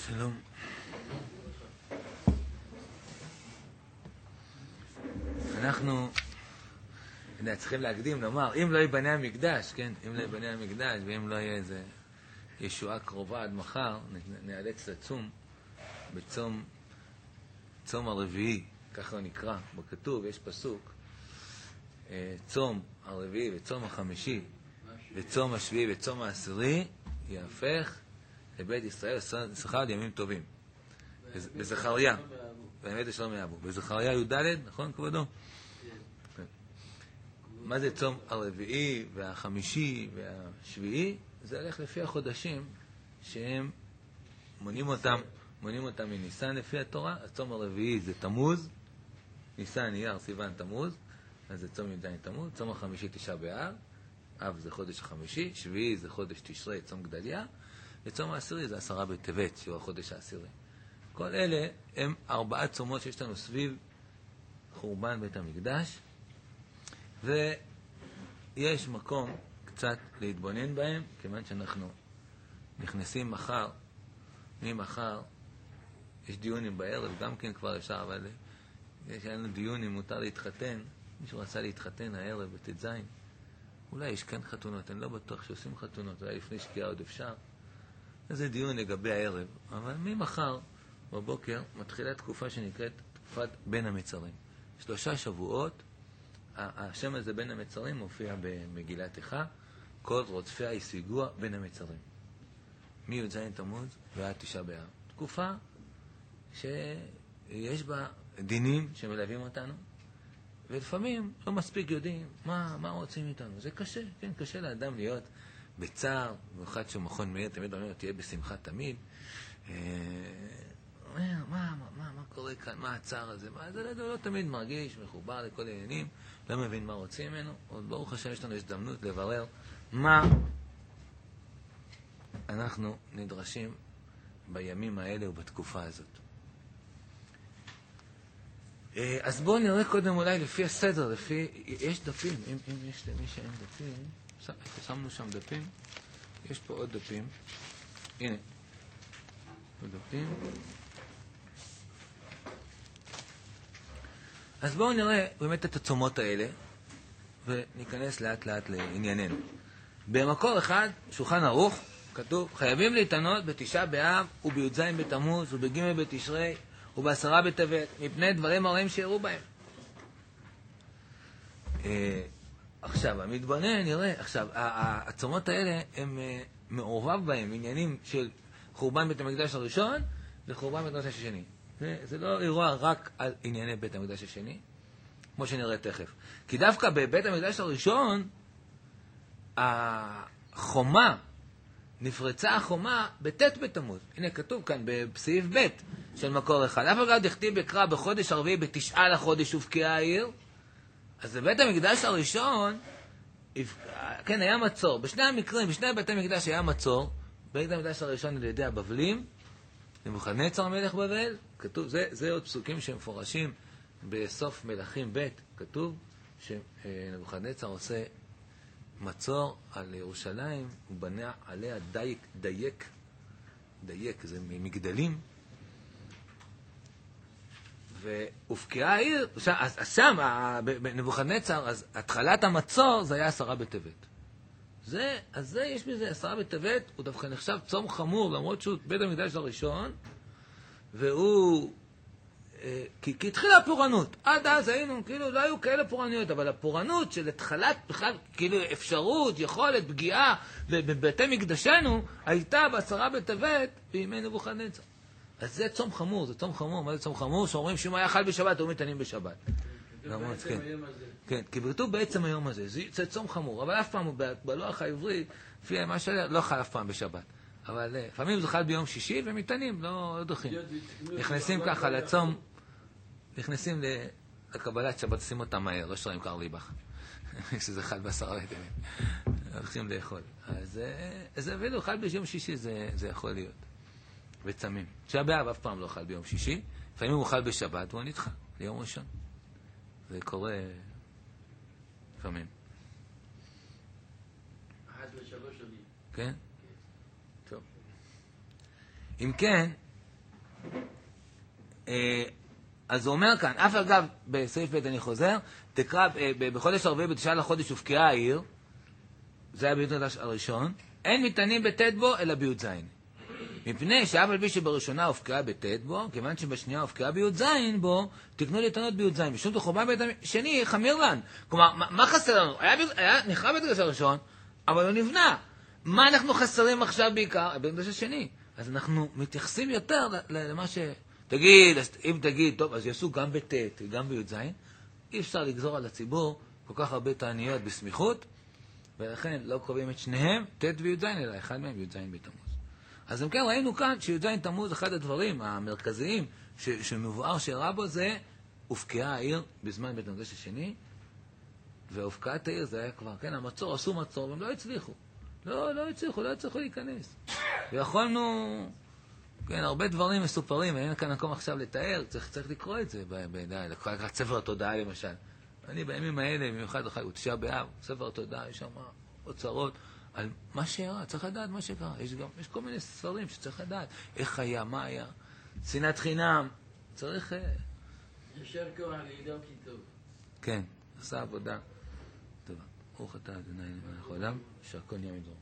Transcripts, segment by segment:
שלום. אנחנו צריכים להקדים, לומר, אם לא ייבנה המקדש, כן? אם לא ייבנה המקדש, ואם לא יהיה איזה ישועה קרובה עד מחר, נאלץ לצום בצום הרביעי, ככה הוא נקרא, בכתוב, יש פסוק, צום הרביעי וצום החמישי וצום השביעי וצום העשירי יהפך לבית ישראל שכר לימים טובים. בזכריה, באמת לשלום יאהבו. בזכריה י"ד, נכון כבודו? מה זה צום הרביעי והחמישי והשביעי? זה הולך לפי החודשים שהם מונים אותם מניסן לפי התורה. הצום הרביעי זה תמוז, ניסן, אייר, סיוון, תמוז, אז זה צום י"ז תמוז. צום החמישי תשעה באב, אב זה חודש החמישי, שביעי זה חודש תשרי, צום גדליה, וצום העשירי זה 10 בטבת, שהוא החודש העשירי. כל אלה הם 4 צומות שיש לנו סביב חורבן בית המקדש, ויש מקום קצת להתבונן בהם, כיוון שאנחנו נכנסים ממחר, יש דיונים בערב, גם כן כבר אפשר, אבל יש לנו דיונים, מותר להתחתן, מישהו רצה להתחתן הערב בט"ז, אולי יש כאן חתונות, אני לא בטוח שעושים חתונות, אולי לפני שקיעה עוד אפשר, זה דיון לגבי הערב, אבל ממחר בבוקר מתחילה תקופה שנקראת תקופת בין המצרים. 3 שבועות, השם הזה בין המצרים מופיע במגילת איכה, כל רודפיה השיגוה בין המצרים. מי"ז תמוז ועד 9 באב. תקופה שיש בה דינים שמלווים אותנו, ולפעמים לא מספיק יודעים מה רוצים איתנו. זה קשה, כן, קשה לאדם להיות בצער, במיוחד שמכון מאיר תמיד אומר, תהיה בשמחה תמיד. מה קורה כאן? מה הצער הזה? זה לא תמיד מרגיש, מחובר לכל העניינים, לא מבין מה רוצים ממנו. עוד ברוך השם יש לנו הזדמנות לברר מה אנחנו נדרשים בימים האלה ובתקופה הזאת. אז בואו נראה קודם אולי לפי הסדר, יש דפים, אם יש למי שאין דפים, שמנו שם דפים, יש פה עוד דפים, הנה, עוד דפים. אז בואו נראה באמת את הצומות האלה, וניכנס לאט לאט לענייננו. במקור אחד, שולחן ערוך, כתוב, חייבים להתענות ב9 באב ובי"ז בתמוז ובג' בתשרי וב10 בטבת, מפני דברים הרעים שיראו בהם. עכשיו, המתבונן, נראה, עכשיו, הצומות האלה הם מעורבב בהם עניינים של חורבן בית המקדש הראשון וחורבן בית המקדש השני. זה לא אירוע רק על ענייני בית המקדש השני, כמו שנראה תכף. כי דווקא בבית המקדש הראשון, נפרצה החומה בט' בתמוז. הנה כתוב כאן בסעיף ב' של מקור אחד. אף אחד דכתיב בקרא בחודש הרביעי ב9 לחודש הובקעה העיר. אז בבית המקדש הראשון, כן, היה מצור. בשני המקרים, בשני בית המקדש היה מצור. בבית המקדש הראשון על ידי הבבלים, נבוכדנצר מלך בבל, כתוב, זה עוד פסוקים שמפורשים בסוף מלכים ב', כתוב שנבוכדנצר עושה מצור על ירושלים, הוא בנה עליה דייק, זה מגדלים, והופקעה העיר, אז שם, בנבוכדנצר, אז התחלת המצור זה היה 10 בטבת. אז זה יש בזה 10 בטבת, הוא דווקא נחשב צום חמור, למרות שהוא בית המקדש הראשון, והוא, כי התחילה הפורענות. עד אז היינו, כאילו, לא היו כאלה פורענויות, אבל הפורענות של התחלת בכלל, כאילו, אפשרות, יכולת, פגיעה בבתי מקדשנו, הייתה ב10 בטבת בימי נבוכדנצר. אז זה צום חמור, זה צום חמור. מה זה צום חמור? שאומרים שאם היה חל בשבת, הוא מתענים בשבת. כן, כי כתוב בעצם היום הזה, זה צום חמור, אבל אף פעם בלוח העברי, לפי מה לא חל אף פעם בשבת. אבל לפעמים זה חל ביום שישי ומתענים, לא דוחים. נכנסים ככה לצום, נכנסים לקבלת שבת, עושים אותם מהר, לא שרים קר ליבך. שזה חל ב10 בטבת. הולכים לאכול. אז זה אפילו חל ביום שישי, זה יכול להיות. וצמים. תשעה באב אף פעם לא חל ביום שישי, לפעמים הוא חל בשבת והוא נדחה ליום ראשון. זה קורה לפעמים. 1 ל3 שנים. כן? טוב. אם כן, אז הוא אומר כאן, אף אגב, בסעיף ב' אני חוזר, תקרא, בחודש הרביעי בתשעה לחודש הופקעה העיר, זה היה בי"ד הראשון, אין מתענים בט' בו אלא בי"ז. מפני שאף על פי שבראשונה הופקעה בט' בו, כיוון שבשנייה הופקעה בי"ז בו, תקנו להתענות בי"ז. משום דחורבן בית השני חמיר לן. כלומר, מה חסר לנו? היה נחרב בית המקדש הראשון, אבל הוא נבנה. מה אנחנו חסרים עכשיו בעיקר? בית המקדש השני. אז אנחנו מתייחסים יותר למה ש... תגיד, אם תגיד, טוב, אז יעשו גם בט' וגם בי"ז, אי אפשר לגזור על הציבור כל כך הרבה תעניות בסמיכות, ולכן לא קובעים את שניהם, ט' וי"ז, אלא אחד מהם י"ז בתמוז. אז אם כן, ראינו כאן שי"ז תמוז, אחד הדברים המרכזיים שמבואר שאירע בו זה, הופקעה העיר בזמן בית המקדש השני, והופקעת העיר זה היה כבר, כן, המצור, עשו מצור, והם לא הצליחו. לא הצליחו להיכנס. ויכולנו, כן, הרבה דברים מסופרים, אין כאן מקום עכשיו לתאר, צריך לקרוא את זה בעיניי, לקראת ספר התודעה למשל. אני בימים האלה, במיוחד הוא תשעה באב, ספר התודעה, יש שם אוצרות על מה שאירע, צריך לדעת מה שקרה. יש כל מיני ספרים שצריך לדעת, איך היה, מה היה. שנאת חינם, צריך... ישר כוח לידו כי טוב. כן, עשה עבודה. טוב, ברוך אתה ה' מלך העולם, שהכל נהיה מדרום.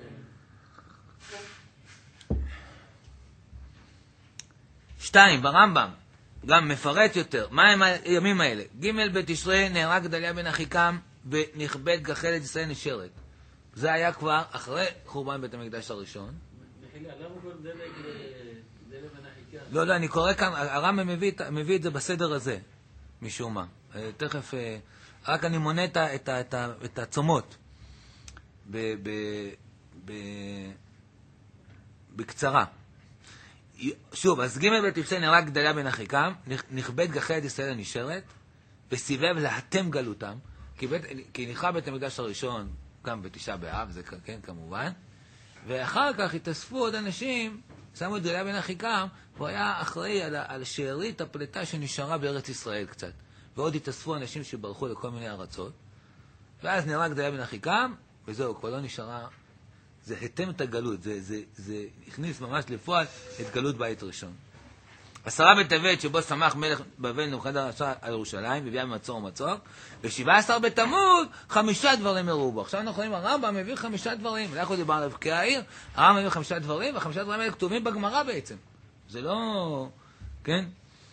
שתיים, ברמב"ם, גם מפרט יותר, מה הם הימים האלה? ג' בתשרי נהרג גדליה בן אחיקם ונכבד גחלת ישראל נשארת. זה היה כבר אחרי חורבן בית המקדש הראשון. מחילה, למה כל דלק בן אחיקם? לא, אני קורא כאן, הרמב"ם מביא את זה בסדר הזה, משום מה. תכף, רק אני מונה את הצומות בקצרה. שוב, אז ג' בתשרי נהרג גדליה בן אחיקם, נכבד גחלת ישראל הנשארת, וסיבב להתם גלותם, כי נחרב בית המקדש הראשון, גם בתשעה באב, זה כן כמובן, ואחר כך התאספו עוד אנשים, שמו את גדליה בן אחיקם, והוא היה אחראי על שארית הפלטה שנשארה בארץ ישראל קצת, ועוד התאספו אנשים שברחו לכל מיני ארצות, ואז נהרג גדליה בן אחיקם, וזהו, כבר לא נשארה, זה התם את הגלות, זה הכניס ממש לפועל את גלות בית ראשון. 10 בטבת שבו שמח מלך בבל נבוכדנצר על ירושלים, והביאה במצור ומצוק, ו17 בתמוז 5 דברים אירעו בו. עכשיו אנחנו רואים, הרמב"ם מביא 5 דברים, אנחנו דיברנו על הבקיעה העיר, הרמב"ם מביא 5 דברים, ו5 דברים האלה כתובים בגמרא בעצם. זה לא, כן?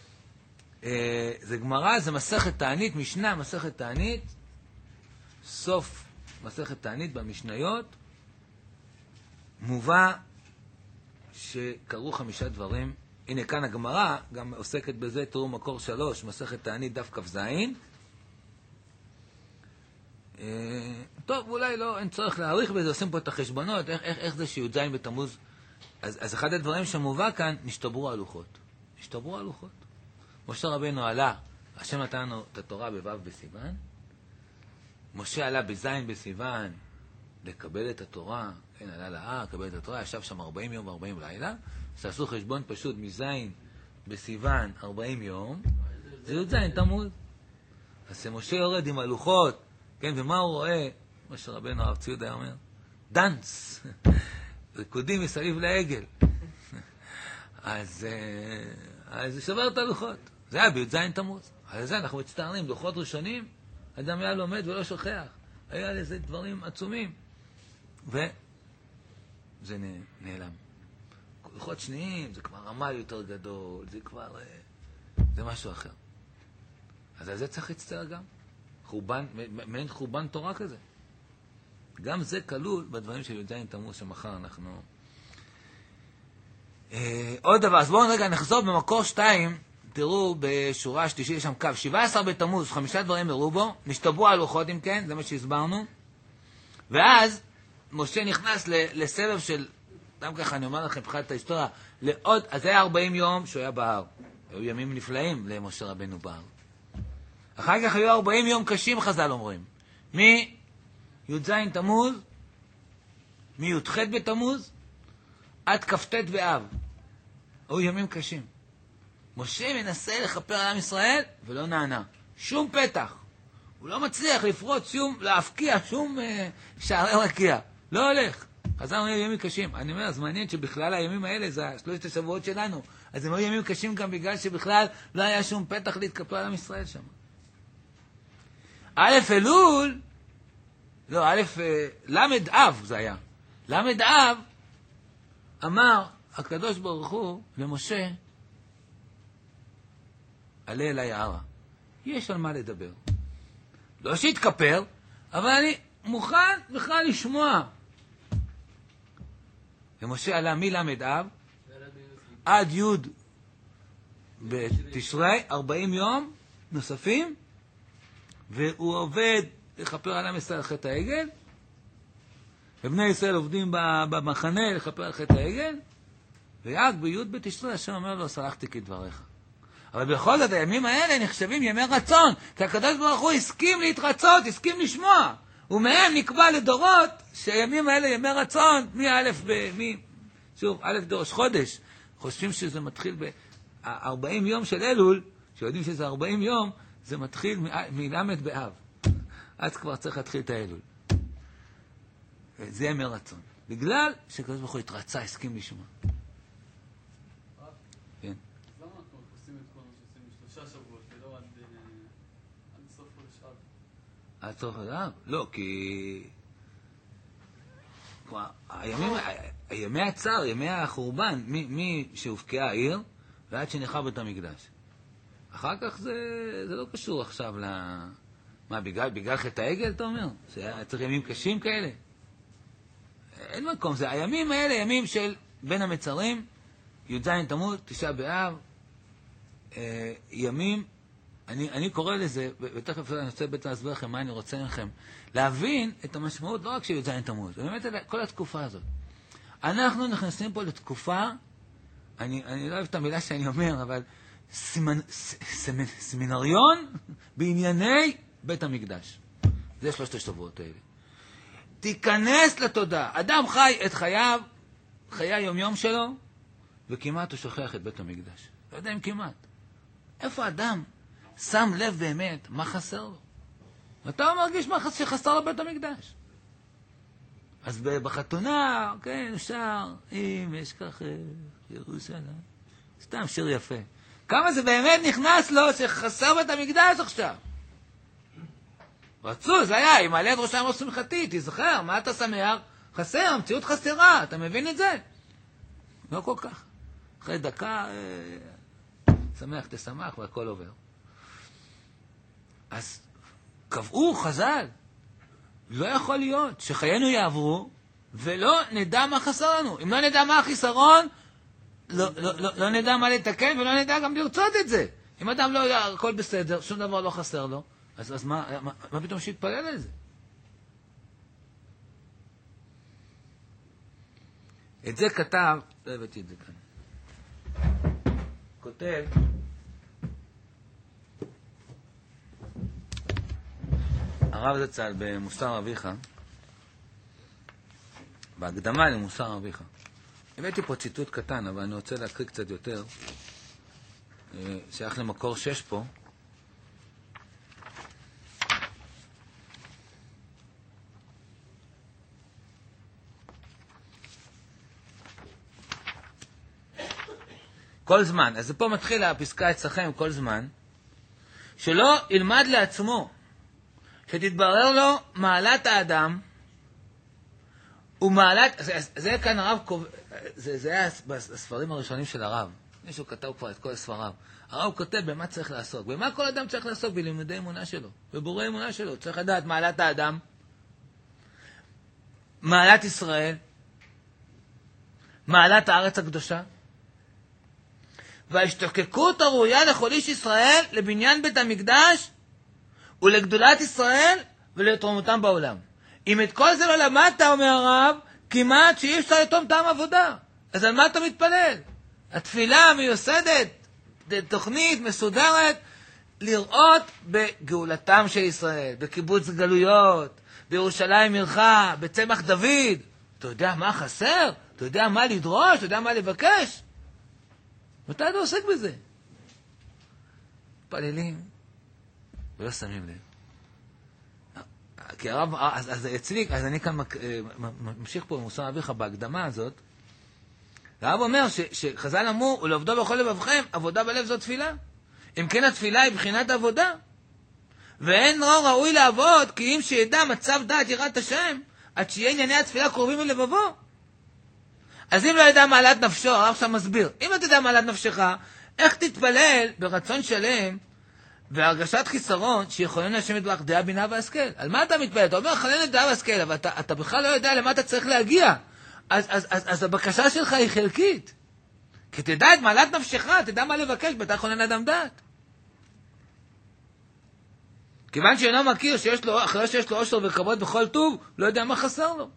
זה גמרא, זה מסכת תענית, משנה מסכת תענית, סוף מסכת תענית במשניות, מובא שקראו 5 דברים. הנה כאן הגמרא גם עוסקת בזה, תראו מקור 3, מסכת תענית דף כ"ז. טוב, אולי לא, אין צורך להאריך בזה, עושים פה את החשבונות, איך זה שי"ז בתמוז. אז אחד הדברים שמובא כאן, נשתברו הלוחות. נשתברו הלוחות. משה רבינו עלה, השם נתן לנו את התורה בו' בסיוון, משה עלה בז' בסיוון לקבל את התורה, כן, עלה להר, לקבל את התורה, ישב שם 40 יום ו40 לילה, אז תעשו חשבון פשוט מזין בסיוון 40 יום, זה י"ז תמוז. אז משה יורד עם הלוחות, כן, ומה הוא רואה? משה רבנו הרב ציודה היה אומר, דנס, ריקודים מסביב לעגל. אז שבר את הלוחות. זה היה בי"ז תמוז. על זה אנחנו מצטערים, לוחות ראשונים, אדם היה לומד ולא שוכח. היה לזה דברים עצומים. וזה נעלם. לוחות שניים, זה כבר רמה יותר גדול, זה כבר, זה משהו אחר. אז על זה צריך להצטער גם. חורבן, מעין חורבן תורה כזה. גם זה כלול בדברים של י"ז תמוז שמחר אנחנו... עוד דבר, אז בואו רגע נחזור במקור 2, תראו בשורה שלישית, יש שם קו, 17 בתמוז, 5 דברים אירעו בו, נשתברו הלוחות אם כן, זה מה שהסברנו, ואז משה נכנס לסבב של, גם ככה אני אומר לכם, מבחינת ההיסטוריה, לעוד, אז היה 40 יום שהוא היה בהר, היו ימים נפלאים למשה רבנו בהר. אחר כך היו 40 יום קשים, חז"ל אומרים, מי"ז תמוז, מי"ח בתמוז, עד כ"ט באב. היו ימים קשים. משה מנסה לכפר על עם ישראל, ולא נענה. שום פתח. הוא לא מצליח לפרוץ שום, להפקיע שום שערי רקיע. לא הולך. חז"ל אומרים ימים קשים. אני אומר, אז מעניין שבכלל הימים האלה זה 3 השבועות שלנו. אז הם היו ימים קשים גם בגלל שבכלל לא היה שום פתח להתכפר על עם ישראל שם. א' אלול, לא, למד אב זה היה. למד אב אמר הקדוש ברוך הוא למשה, עלה אליי ההרה. יש על מה לדבר. לא שיתכפר, אבל אני מוכן בכלל לשמוע. ומשה עלה מלמד אב עד י' בתשרי, 40 יום נוספים, והוא עובד לכפר על עם ישראל חטא העגל, ובני ישראל עובדים במחנה לכפר על חטא העגל, ורק בי' בתשרי השם אומר לו, סלחתי כדבריך. אבל בכל זאת הימים האלה נחשבים ימי רצון, כי הקדוש ברוך הוא הסכים להתרצות, הסכים לשמוע, ומהם נקבע לדורות שהימים האלה ימי רצון, שוב, א' דורש חודש, חושבים שזה מתחיל ב-40 יום של אלול, שיודעים שזה 40 יום, זה מתחיל מלמד באב. אז כבר צריך להתחיל את האלול. זה ימי רצון. בגלל שהקדוש ברוך הוא התרצה, הסכים לשמוע. כן. למה אנחנו עושים את כל מה שעושים 3 שבועות, ולא עד סוף חודש אב? עד סוף חודש אב? לא, כי... ימי הצער, ימי החורבן, מי שהופקעה העיר, ועד שנחרב בית המקדש. אחר כך זה לא קשור עכשיו מה, בגלל חטא העגל, אתה אומר? צריך ימים קשים כאלה? אין מקום, זה הימים האלה, ימים של בין המצרים, י"ז תמוז, 9 באב, ימים, אני קורא לזה, ותכף אני רוצה להסביר לכם מה אני רוצה לכם, להבין את המשמעות לא רק של י"ז תמוז, באמת כל התקופה הזאת. אנחנו נכנסים פה לתקופה, אני לא אוהב את המילה שאני אומר, אבל סמינריון בענייני בית המקדש. זה 3 השבועות האלה. תיכנס לתודעה. אדם חי את חייו, חיי היום-יום שלו, וכמעט הוא שוכח את בית המקדש. לא יודע אם כמעט. איפה אדם שם לב באמת מה חסר לו? אתה מרגיש מה שחסר לו בית המקדש. אז בחתונה, כן, שר, אם יש כך ירושלים. סתם שיר יפה. כמה זה באמת נכנס לו שחסר בית המקדש עכשיו? רצו, זה היה, אם מעלה את ראשם ראש שמחתי, תזכר, מה אתה שמח? חסר, המציאות חסרה, אתה מבין את זה? לא כל כך. אחרי דקה, שמח, תשמח, והכל עובר. אז קבעו חז"ל, לא יכול להיות שחיינו יעברו, ולא נדע מה חסר לנו. אם לא נדע מה החיסרון, לא נדע מה לתקן, ולא נדע גם לרצות את זה. אם אדם לא יודע, הכל בסדר, שום דבר לא חסר לו, אז מה פתאום שיתפלל על זה? את זה כתב, לא הבאתי את זה כאן. כותב, הרב זצ"ל במוסר אביך, בהקדמה למוסר אביך. הבאתי פה ציטוט קטן, אבל אני רוצה להקריא קצת יותר, שייך למקור 6 פה. כל זמן, אז פה מתחיל הפסקה אצלכם, כל זמן, שלא ילמד לעצמו, שתתברר לו מעלת האדם, ומעלת, זה כאן הרב, זה היה בספרים הראשונים של הרב, מישהו כתב כבר את כל ספריו, הרב כותב במה צריך לעסוק, במה כל אדם צריך לעסוק בלימודי אמונה שלו, בבורי אמונה שלו, צריך לדעת מעלת האדם, מעלת ישראל, מעלת הארץ הקדושה, וההשתוקקות הראויה לכל איש ישראל לבניין בית המקדש ולגדולת ישראל ולתרומתם בעולם. אם את כל זה לא למדת, אומר הרב, כמעט שאי אפשר לתרום טעם עבודה. אז על מה אתה מתפלל? התפילה מיוסדת, תוכנית מסודרת, לראות בגאולתם של ישראל, בקיבוץ גלויות, בירושלים עירך, בצמח דוד. אתה יודע מה חסר? אתה יודע מה לדרוש? אתה יודע מה לבקש? מתי אתה עוסק בזה? מתפללים ולא שמים לב. כי הרב, אז אצלי, אז אני כאן ממשיך פה במוסר אביך בהקדמה הזאת, הרב אומר שחז"ל אמרו, ולעבדו בכל לבבכם, עבודה בלב זו תפילה. אם כן התפילה היא בחינת עבודה. ואין ראוי לעבוד, כי אם שידע מצב דעת יראת השם, עד שיהיה ענייני התפילה קרובים מלבבו. אז אם לא ידע מעלת נפשו, הרב עכשיו מסביר, אם לא תדע מעלת נפשך, איך תתפלל ברצון שלם, והרגשת חיסרון שיכולים להשם יתברך דעה בינה והשכל? על מה אתה מתפלל? אתה אומר חלל את דעה והשכל, אבל אתה בכלל לא יודע למה אתה צריך להגיע. אז הבקשה שלך היא חלקית. כי תדע את מעלת נפשך, תדע מה לבקש, בטח חונן אדם דעת. כיוון שאינו מכיר שיש לו, אחרי שיש לו עושר וכבוד בכל טוב, לא יודע מה חסר לו.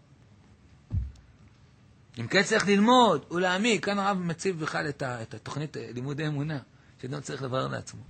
אם כן צריך ללמוד ולהעמיק, כאן הרב מציב בכלל את התוכנית לימודי אמונה, שאדם צריך לברר לעצמו.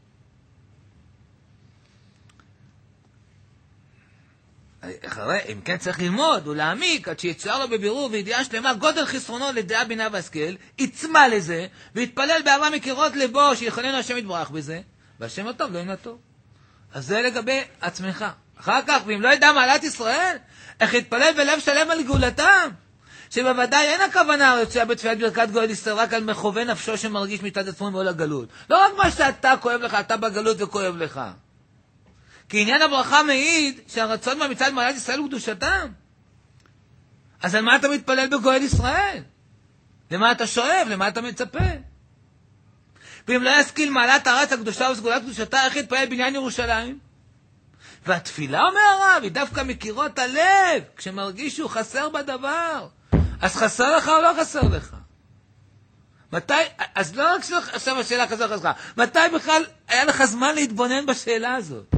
אם כן צריך ללמוד ולהעמיק, עד שיצר לו בבירור וידיעה שלמה גודל חסרונו לדעה בינה והשכל, יצמא לזה, ויתפלל באהבה מקירות לבו, שיכוננו השם יתברך בזה, והשם הטוב לא ינתו. אז זה לגבי עצמך. אחר כך, ואם לא ידע מעלת ישראל, איך יתפלל בלב שלם על גאולתם, שבוודאי אין הכוונה הרצויה בתפילת ברכת גואל ישראל רק על מכוון נפשו שמרגיש מצד עצמו מעול הגלות. לא רק מה שאתה כואב לך, אתה בגלות וכואב לך. כי עניין הברכה מעיד שהרצון מצד מעלת ישראל הוא קדושתם. אז על מה אתה מתפלל בגואל ישראל? למה אתה שואב? למה אתה מצפה? ואם לא ישכיל מעלת הארץ הקדושה וסגולת קדושתה, איך יתפלל בניין ירושלים? והתפילה, אומר הרב, היא דווקא מקירות הלב, כשמרגיש שהוא חסר בדבר. אז חסר לך או לא חסר לך? מתי, אז לא רק עכשיו השאלה חסר לך, מתי בכלל היה לך זמן להתבונן בשאלה הזאת?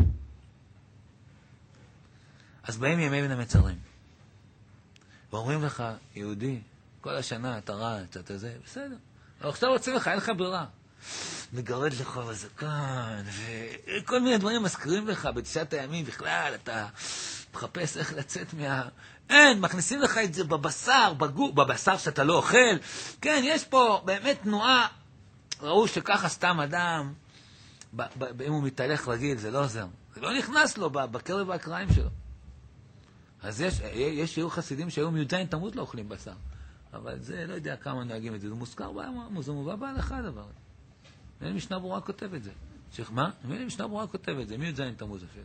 אז באים ימי בין המצרים, ואומרים לך, יהודי, כל השנה אתה רץ, אתה זה, בסדר. אבל עכשיו רוצים לך, אין לך ברירה. מגרד לך בזקן, וכל מיני דברים מזכירים לך בתשעת הימים בכלל, אתה מחפש איך לצאת אין, מכניסים לך את זה בבשר, בבשר שאתה לא אוכל. כן, יש פה באמת תנועה, ראו שככה סתם אדם, אם הוא מתהלך רגיל, זה לא עוזר. זה לא נכנס לו בקרב והקריים שלו. אז יש שיעור חסידים שהיום י"ז תמוז לא אוכלים בשר. אבל זה, לא יודע כמה נוהגים את זה. זה מוזכר זה מובא בהלכה הדבר. ואין משנה ברורה כותב את זה. מה? ואין משנה ברורה כותב את זה. מי י"ז תמוז אפילו?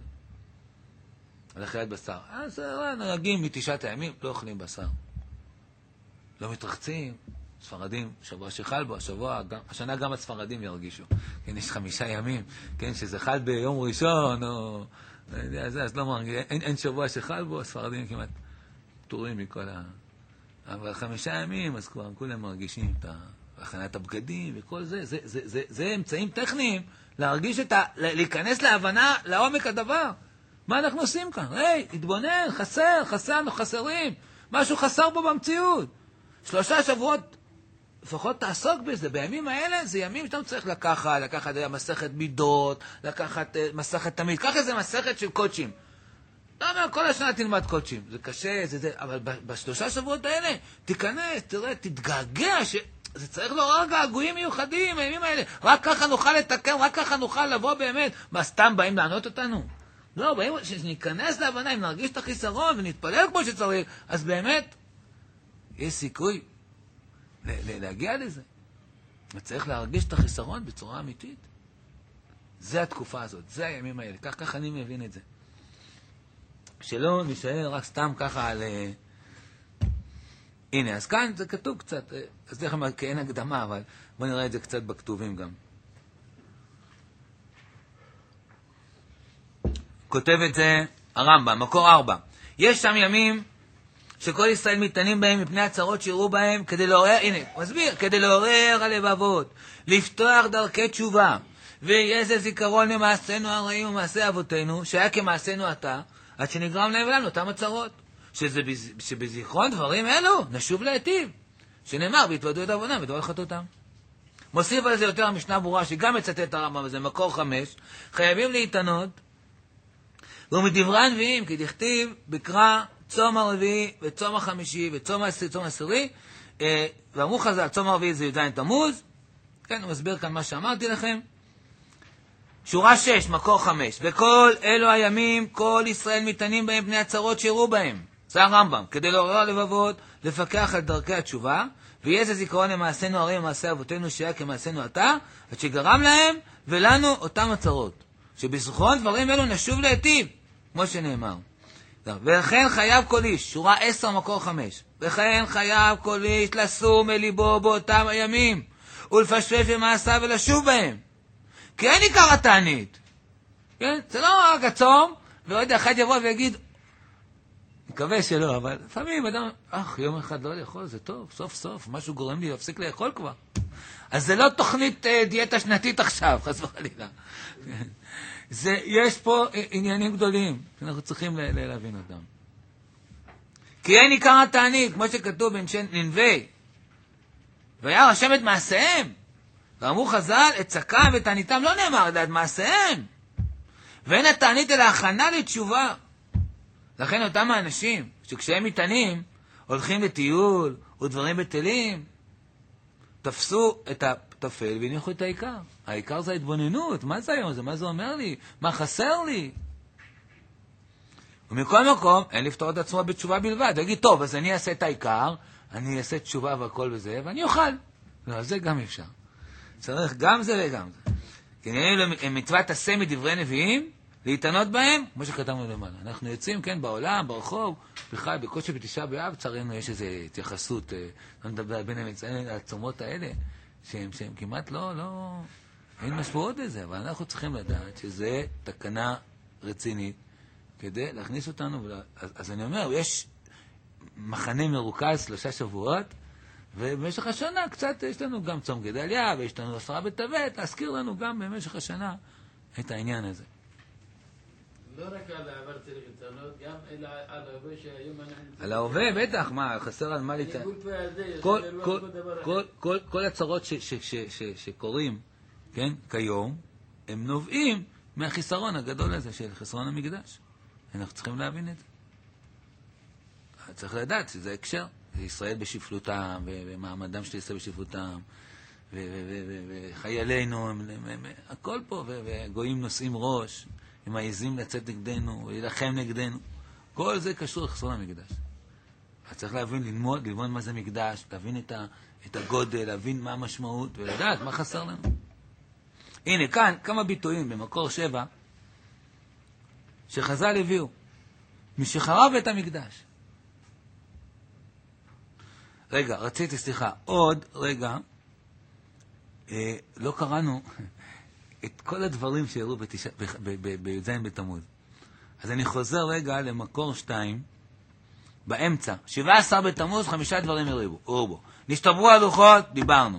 על אכילת בשר. אז נוהגים מתשעת הימים, לא אוכלים בשר. לא מתרחצים. ספרדים, שבוע שחל בו, השנה גם הספרדים ירגישו. כן, יש 5 ימים, כן, שזה חל ביום ראשון, או... אז לא מרגיש, אין שבוע שחל בו, הספרדים כמעט פטורים מכל אבל 5 ימים, אז כבר כולם מרגישים את הכנת הבגדים וכל זה. זה אמצעים טכניים להרגיש להיכנס להבנה, לעומק הדבר. מה אנחנו עושים כאן? התבונן, אנחנו חסרים. משהו חסר בו במציאות. 3 שבועות, לפחות תעסוק בזה. בימים האלה זה ימים שאתה צריך לקחת מסכת מידות, לקחת מסכת תמיד. קח איזה מסכת של קודשים. לא אומר, כל השנה תלמד קודשים. זה קשה, אבל ב3 שבועות האלה, תיכנס, תראה, תתגעגע, זה צריך לעורר געגועים מיוחדים, הימים האלה. רק ככה נוכל לתקן, רק ככה נוכל לבוא באמת. מה, סתם באים לענות אותנו? לא, באים, שניכנס להבנה, אם נרגיש את החיסרון ונתפלל כמו שצריך, אז באמת, יש סיכוי להגיע לזה. וצריך להרגיש את החיסרון בצורה אמיתית. זה התקופה הזאת, זה הימים האלה. כך אני מבין את זה. שלא נשאר רק סתם ככה על... הנה, אז כאן זה כתוב קצת, אז דרך כלל כאין הקדמה, אבל בוא נראה את זה קצת בכתובים גם. כותב את זה הרמב"ם, מקור 4. יש שם ימים שכל ישראל מתענים בהם מפני הצרות שיראו בהם, כדי לעורר, הנה, מסביר, כדי לעורר הלבבות, לפתוח דרכי תשובה, ויהיה זה זיכרון למעשינו הרעים ומעשי אבותינו, שהיה כמעשינו עתה, עד שנגרם להם ולנו אותם הצרות. שבזיכרון דברים אלו נשוב להיטיב, שנאמר והתוודו את עוונם ודבר חטאותם. מוסיף על זה יותר המשנה ברורה, שגם מצטט הרמב"ם, זה מקור 5, חייבים להתענות, ומדברי הנביאים, כי דכתיב בקרא צום הרביעי וצום החמישי וצום העשירי, ואמרו חז"ל, צום הרביעי זה י"ז תמוז, כן, הוא מסביר כאן מה שאמרתי לכם, שורה 6, מקור 5. וכל אלו הימים, כל ישראל מתענים בהם בני הצרות שיראו בהם. זה הרמב"ם, כדי לעורר לבבות, לפקח על דרכי התשובה, ויהיה זה זיכרון למעשינו הרעים ומעשי אבותינו שהיה כמעשינו עתה, עד שגרם להם ולנו אותם הצרות. שבזכרון דברים אלו נשוב להיטיב, כמו שנאמר. וכן חייב כל איש, שורה 10, מקור 5. וכן חייב כל איש לשום אל ליבו באותם הימים, ולפשפש במעשיו ולשוב בהם. כי אין עיקר התענית. כן? זה לא רק הצום, ועוד אחד יבוא ויגיד, מקווה שלא, אבל לפעמים אדם, יום אחד לא לאכול, זה טוב, סוף סוף, משהו גורם לי להפסיק לאכול כבר. אז זה לא תוכנית דיאטה שנתית עכשיו, חס וחלילה. יש פה עניינים גדולים, שאנחנו צריכים להבין אותם. כי אין עיקר התענית, כמו שכתוב בנינווי, והיה רשם את מעשיהם, ואמרו חז"ל, את צקם ותעניתם לא נאמר, לדעת מעשיהם. ואין התענית אלא הכנה לתשובה. לכן אותם האנשים, שכשהם מתענים, הולכים לטיול, ודברים בטלים, תפסו את הטפל והניחו את העיקר. העיקר זה ההתבוננות. מה זה היום? מה זה אומר לי? מה חסר לי? ומכל מקום, אין לפתור את עצמו בתשובה בלבד. להגיד, טוב, אז אני אעשה את העיקר, אני אעשה תשובה והכל בזה, ואני אוכל. לא, זה גם אפשר. צריך גם זה וגם זה. כי נראה מצוות עשה מדברי נביאים, להתענות בהם, כמו שכתבנו למעלה. אנחנו יוצאים, כן, בעולם, ברחוב, בכלל, בקושי בתשעה באב, צרינו יש איזו התייחסות, לא נדבר בין העצומות האלה, שהם כמעט לא, אין משמעות לזה, אבל אנחנו צריכים לדעת שזה תקנה רצינית, כדי להכניס אותנו, אז אני אומר, יש מחנה מרוכז 3 שבועות, ובמשך השנה קצת יש לנו גם צום גדליה, ויש לנו 10 בטבת, להזכיר לנו גם במשך השנה את העניין הזה. לא רק על העבר צריך לטענות, גם אלא על ההווה שהיום אנחנו... על ההווה, בטח, מה, חסר על מה לטענות. כל הצרות שקורים, כן, כיום, הם נובעים מהחיסרון הגדול הזה של חסרון המקדש. אנחנו צריכים להבין את זה. צריך לדעת שזה הקשר. ישראל בשפלותם, ומעמדם של ישראל בשפלותם, וחיילינו, הכל פה, וגויים נושאים ראש, הם מעיזים לצאת נגדנו, ולהילחם נגדנו. כל זה קשור לחסרון המקדש. אז צריך להבין, ללמוד מה זה מקדש, להבין את הגודל, להבין מה המשמעות, ולדעת מה חסר לנו. הנה, כאן כמה ביטויים במקור 7, שחז"ל הביאו, משחרב את המקדש. רגע, סליחה, עוד רגע, לא קראנו את כל הדברים שהראו בי"ז בתמוז. אז אני חוזר רגע למקור 2, באמצע, 17 בתמוז, 5 דברים הראו בו. נשתברו הלוחות, דיברנו.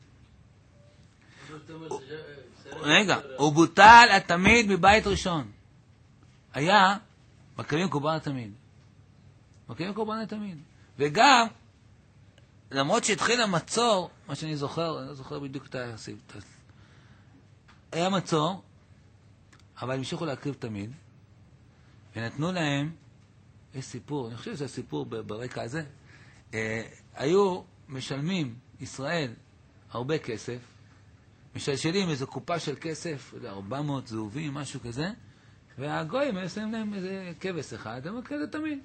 רגע, הוא בוטל התמיד מבית ראשון. היה, מקריבים קורבן התמיד. מקריבים קורבן התמיד. וגם, למרות שהתחיל המצור, מה שאני זוכר, אני לא זוכר בדיוק את הסיפור. היה מצור, אבל המשיכו להקריב תמיד, ונתנו להם, יש סיפור, אני חושב שזה סיפור ברקע הזה, היו משלמים ישראל הרבה כסף, משלשלים איזו קופה של כסף, 400 זהובים, משהו כזה, והגויים היו שמים להם איזה כבש אחד, הם מקריב את תמיד.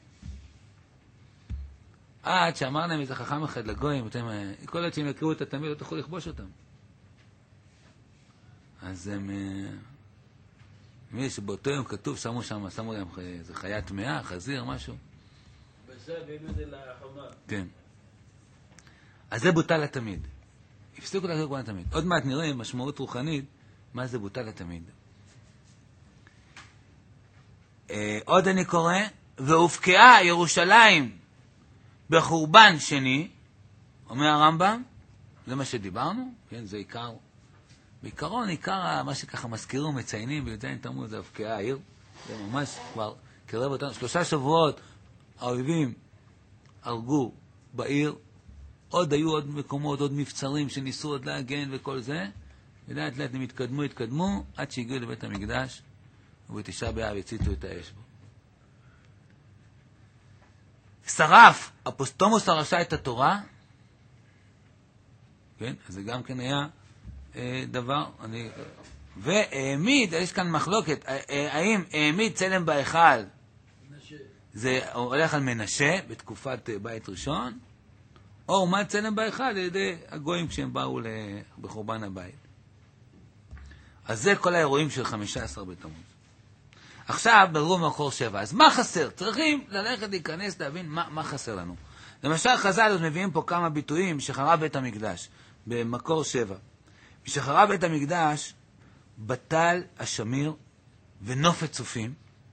עד שאמר להם איזה חכם אחד לגויים, כל עוד שהם יקריבו את התמיד, לא תוכלו לכבוש אותם. אז הם... מי שבאותו יום כתוב, שמו להם איזה חיה טמאה, חזיר, משהו. בסדר, העלו את זה לחומה. כן. אז זה בוטל התמיד. הפסיקו להקריב קורבן התמיד. עוד מעט נראה משמעות רוחנית, מה זה בוטל התמיד. עוד אני קורא, והופקעה ירושלים בחורבן שני, אומר הרמב"ם, זה מה שדיברנו, כן, זה עיקר. בעיקרון, עיקר מה שככה מזכירים ומציינים בי"ז תמוז, זה הופקעה העיר. זה ממש כבר קרב אותנו. 3 שבועות האויבים הרגו בעיר, היו עוד מקומות, עוד מבצרים שניסו עוד להגן וכל זה, ולאט לאט הם התקדמו, עד שהגיעו לבית המקדש, ובתשעה באב הציתו את האש בו. שרף אפוסטומוס הרשע את התורה, כן, אז זה גם כן היה דבר, אני והעמיד, יש כאן מחלוקת, האם העמיד צלם בהיכל, זה הולך על מנשה בתקופת בית ראשון, או עומד צלם בהיכל על ידי הגויים כשהם באו בחורבן הבית. אז זה כל האירועים של 15 בתמוז. עכשיו ברור מקור 7. אז מה חסר? צריכים ללכת להיכנס להבין מה חסר לנו. למשל חז"ל מביאים פה כמה ביטויים שחרב בית המקדש במקור 7. משחרב בית המקדש בטל השמיר ונופת צופים,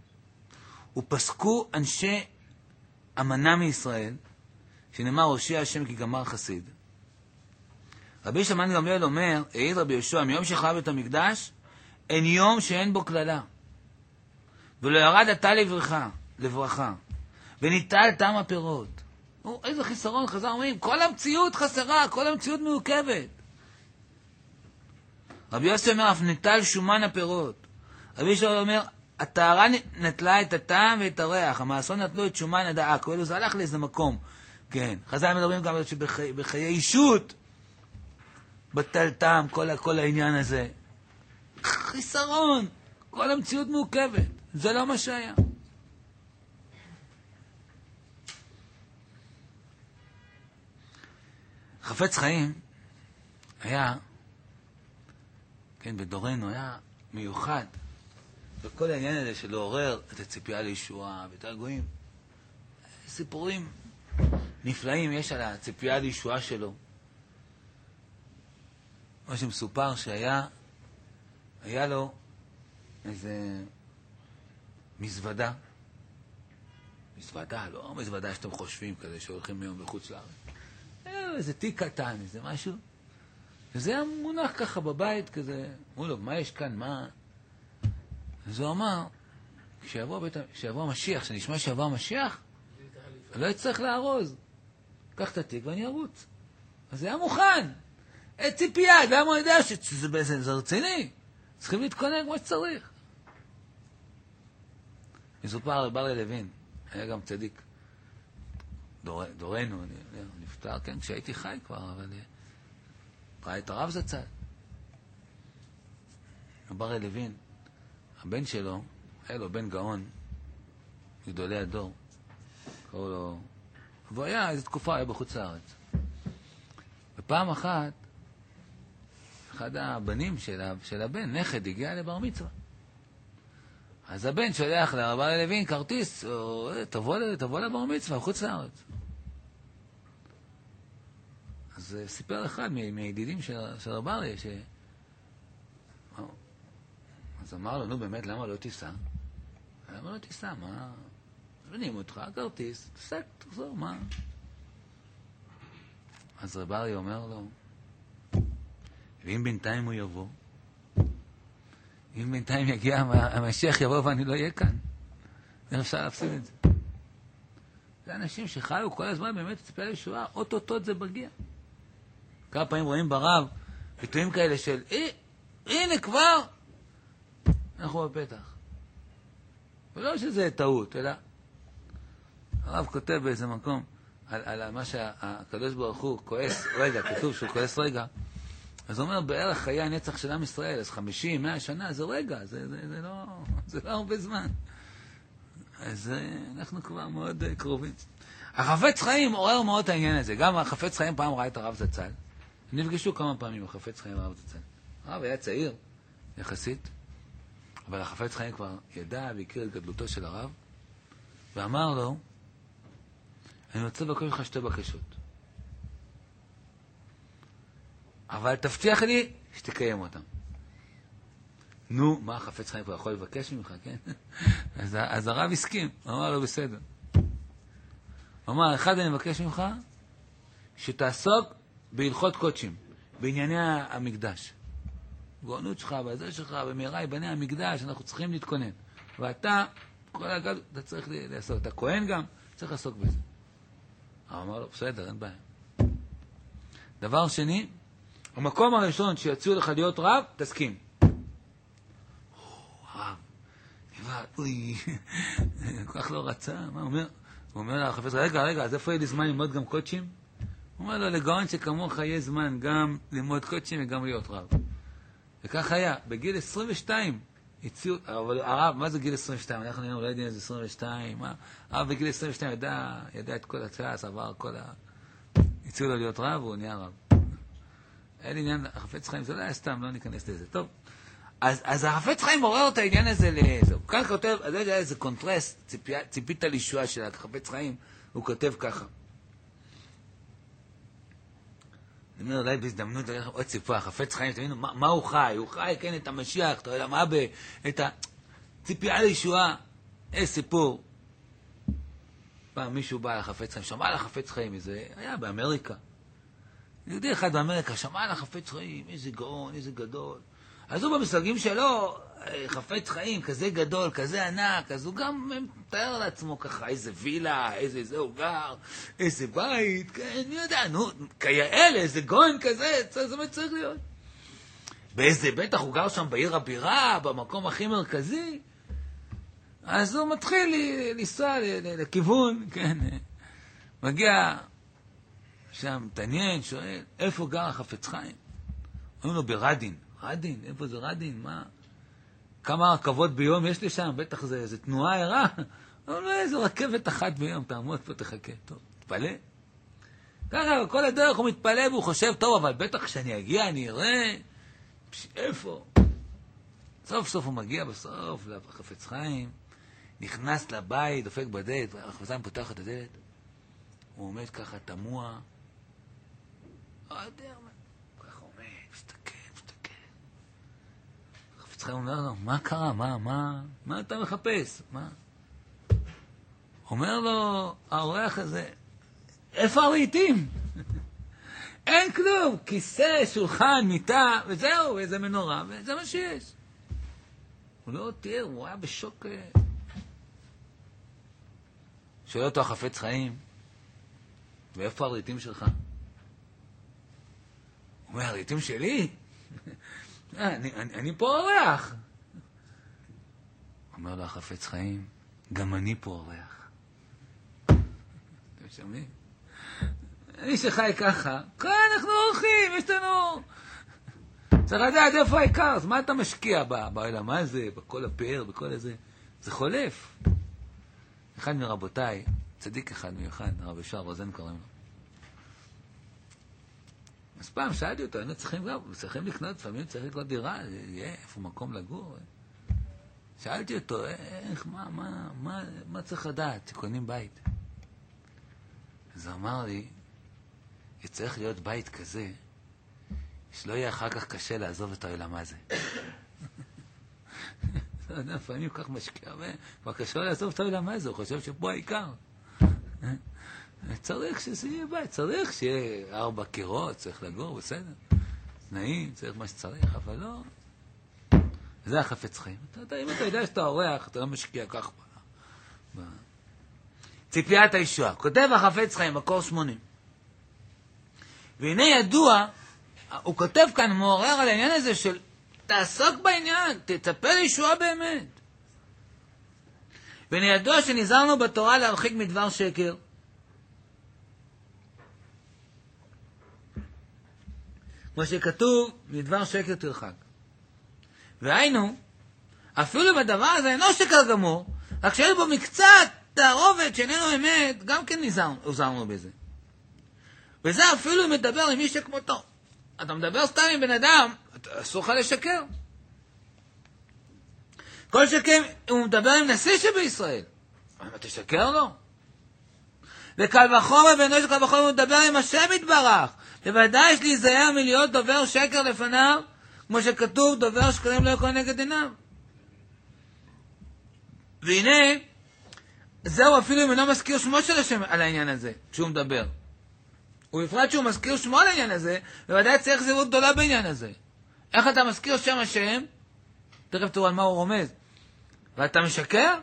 ופסקו אנשי אמנה מישראל, שנאמר הושיע השם כי גמר חסיד. רבי שמעון גמליאל אומר, העיד רבי יהושע, מיום שחרב בית המקדש אין יום שאין בו כללה, ולא ירד עתה לברכה, וניטל טעם הפירות. איזה חיסרון, חז"ל אומרים, כל המציאות חסרה, כל המציאות מעוכבת. רבי יוסי אומר, אף ניטל שומן הפירות. רבי יהושע אומר, הטהרה נטלה את הטעם ואת הריח, המעשון נטלו את שומן הדעה, כאילו זה הלך לאיזה מקום. כן, חז"ל מדברים גם שבחיי אישות בטל טעם, כל העניין הזה. חיסרון, כל המציאות מעוכבת. זה לא מה שהיה. חפץ חיים היה, כן, בדורנו היה מיוחד, וכל העניין הזה של לעורר את הציפייה לישועה ואת הגויים. סיפורים נפלאים יש על הציפייה לישועה שלו. מה שמסופר שהיה לו איזה מזוודה, לא מזוודה שאתם חושבים כזה שהולכים היום בחוץ לארץ. איזה תיק קטן, איזה משהו. וזה היה מונח ככה בבית כזה. אמרו לו, מה יש כאן, מה? אז הוא אמר, כשיבוא המשיח, שנשמע שיבוא המשיח, לא יצטרך לארוז. קח את התיק ואני ארוץ. אז זה היה מוכן. את ציפייה, למה הוא יודע שזה רציני? צריכים להתכונן כמו שצריך. מסופר ברלי לוין, היה גם צדיק. דורנו, נפטר, כן, כשהייתי חי כבר, אבל ראה את הרב זצ"ל. ברלי לוין, הבן שלו, היה לו בן גאון, גדולי הדור, קראו לו, והוא היה, איזו תקופה, היה בחוץ לארץ. ופעם אחת, אחד הבנים של הבן, נכד, הגיע לבר מצווה. אז הבן שולח לרב לוין כרטיס, תבוא לבר מצווה, חוץ לארץ. אז סיפר אחד מידידים של רב אריה, אז אמר לו, נו באמת, למה לא תיסע? למה לא תיסע? מה? זמנים אותך, כרטיס, תחזור, מה? אז רב אריה אומר לו, ואם בינתיים הוא יבוא, אם בינתיים יגיע המשיח יבוא ואני לא אהיה כאן, איך אפשר להפסיד את זה? זה אנשים שחיו כל הזמן באמת ציפייה לישועה, אוטוטוט זה מגיע. כמה פעמים רואים ברב ביטויים כאלה של הנה כבר אנחנו בפתח. ולא שזה טעות, אלא הרב כותב באיזה מקום על מה שהקדוש ברוך הוא כועס רגע, כתוב שהוא כועס רגע, אז הוא אומר בערך חיי הנצח של עם ישראל, אז 50-100 שנה זה רגע, זה לא הרבה זמן. אז אנחנו כבר מאוד קרובים. החפץ חיים עורר מאוד העניין הזה. גם החפץ חיים פעם ראה את הרב זצ"ל. נפגשו כמה פעמים החפץ חיים והרב זצ"ל. הרב היה צעיר יחסית, אבל החפץ חיים כבר ידע והכיר את גדלותו של הרב, ואמר לו, אני רוצה לבקש לך 2 בקשות. אבל תבטיח לי שתקיים אותם. נו, מה החפץ חיים כבר יכול לבקש ממך, כן? אז הרב הסכים, הוא אמר לו בסדר. הוא אמר, אחד אני מבקש ממך, שתעסוק בהלכות קודשים, בענייני המקדש. גאונות שלך, בזה שלך, במהרה ייבנה המקדש, אנחנו צריכים להתכונן. ואתה, כל הגל, אתה צריך לעשות. אתה כהן גם, צריך לעסוק בזה. הוא אמר לו, בסדר, אין בעיה. דבר שני, המקום הראשון שיציעו לך להיות רב, תסכים. רב, אוי, כל כך לא רצה, מה הוא אומר? הוא אומר לחפץ, רגע, אז איפה יהיה לי זמן ללמוד גם קודשים? הוא אומר לו, לגאון שכמוך יהיה זמן גם ללמוד קודשים וגם להיות רב. וכך היה, בגיל 22, הציעו, אבל הרב, מה זה גיל 22? אנחנו לא יודעים איזה 22, מה? הרב בגיל 22 ידע את כל הצעס, עבר כל הציעו לו להיות רב, והוא נהיה רב. אין עניין, החפץ חיים, זה לא היה סתם, לא ניכנס לזה. טוב, אז החפץ חיים עורר את העניין הזה לזה. הוא כאן כותב, אז זה איזה קונטרסט, ציפית לישועה של החפץ חיים, הוא כותב ככה. אני אומר, אולי בהזדמנות, עוד סיפור, החפץ חיים, תבינו, מה הוא חי? הוא חי, כן, את המשיח, אתה יודע, מה את הציפייה לישועה. סיפור. פעם מישהו בא לחפץ חיים, שמע על החפץ חיים, זה היה באמריקה. יהודי אחד באמריקה, שמע על החפץ חיים, איזה גאון, איזה גדול. אז הוא במסגים שלו, חפץ חיים, כזה גדול, כזה ענק, אז הוא גם מתאר לעצמו ככה, איזה וילה, איזה זה הוא גר, איזה בית, כן, אני יודע, נו, כיאל, איזה גאון כזה, זה מה צריך להיות. באיזה בטח הוא גר שם בעיר הבירה, במקום הכי מרכזי, אז הוא מתחיל לנסוע לכיוון, כן, מגיע שם, מתעניין, שואל, איפה גר החפץ חיים? אומרים לו, ברדין. רדין? איפה זה רדין? מה? כמה רכבות ביום יש לי שם? בטח זה תנועה ערה. אבל לא, איזו רכבת אחת ביום, תעמוד פה, תחכה. טוב, תתפלא. ככה, כל הדרך הוא מתפלא והוא חושב, טוב, אבל בטח כשאני אגיע, אני אראה. איפה? סוף סוף הוא מגיע בסוף לחפץ חיים, נכנס לבית, דופק בדלת, החפץ חיים פותח את הדלת, הוא עומד ככה תמוה, לא יודע מה. ככה עומד, מסתכל. החפץ חיים אומר לו, מה קרה? מה אתה מחפש? מה? אומר לו, האורח הזה, איפה הרהיטים? אין כלום, כיסא, שולחן, מיטה, וזהו, איזה מנורה, וזה מה שיש. הוא לא תיאר, הוא היה בשוק. שואל אותו החפץ חיים, ואיפה הרהיטים שלך? הוא אומר, הרהיטים שלי? אני פה אורח. אומר לו החפץ חיים, גם אני פה אורח. אתם שומעים? אני שחי ככה, כאן אנחנו אורחים, יש לנו... צריך לדעת איפה העיקר, אז מה אתה משקיע בעולם הזה, בכל הפאר, בכל הזה? זה חולף. אחד מרבותיי, צדיק אחד מיוחד, הרב ישר רוזן קוראים לו. אז פעם שאלתי אותו, היינו צריכים לקנות, לפעמים צריך לקנות דירה, יהיה איפה מקום לגור. שאלתי אותו, איך, מה צריך לדעת שקונים בית? אז הוא אמר לי, צריך להיות בית כזה, שלא יהיה אחר כך קשה לעזוב את העולם הזה. לא יודע, לפעמים הוא כך משקיע, כבר קשה לעזוב את העולם הזה, הוא חושב שפה העיקר. צריך שזה יהיה בית, צריך שיהיה 4 קירות, צריך לגור, בסדר. תנאים, צריך מה שצריך, אבל לא. זה החפץ חיים. אם אתה יודע שאתה אורח, אתה לא משקיע כך. ציפיית הישועה. כותב החפץ חיים, מקור 80. והנה ידוע, הוא כותב כאן, מעורר על העניין הזה של תעסוק בעניין, תצפה לישועה באמת. והנה ידוע שנזהרנו בתורה להרחיק מדבר שקר. כמו שכתוב, מדבר שקר תרחק. והיינו, אפילו בדבר הזה אינו שקר גמור, רק שיש בו מקצת תערובת שאיננו אמת, גם כן נזהרנו בזה. וזה אפילו מדבר עם מי שכמותו. אתה מדבר סתם עם בן אדם, אסור לך לשקר. כל שכן, הוא מדבר עם נשיא שבישראל. אתה תשקר לו? וקל וחומר ואינו שקל וחומר הוא מדבר עם השם יתברך. בוודאי יש להיזהר מלהיות דובר שקר לפניו, כמו שכתוב, דובר שקרים לא יקרא נגד עיניו. והנה, זהו אפילו אם אינו מזכיר שמו של השם על העניין הזה, כשהוא מדבר. ובפרט שהוא מזכיר שמו על העניין הזה, בוודאי צריך זהירות גדולה בעניין הזה. איך אתה מזכיר שם השם? תכף תראו על מה הוא רומז. ואתה משקר?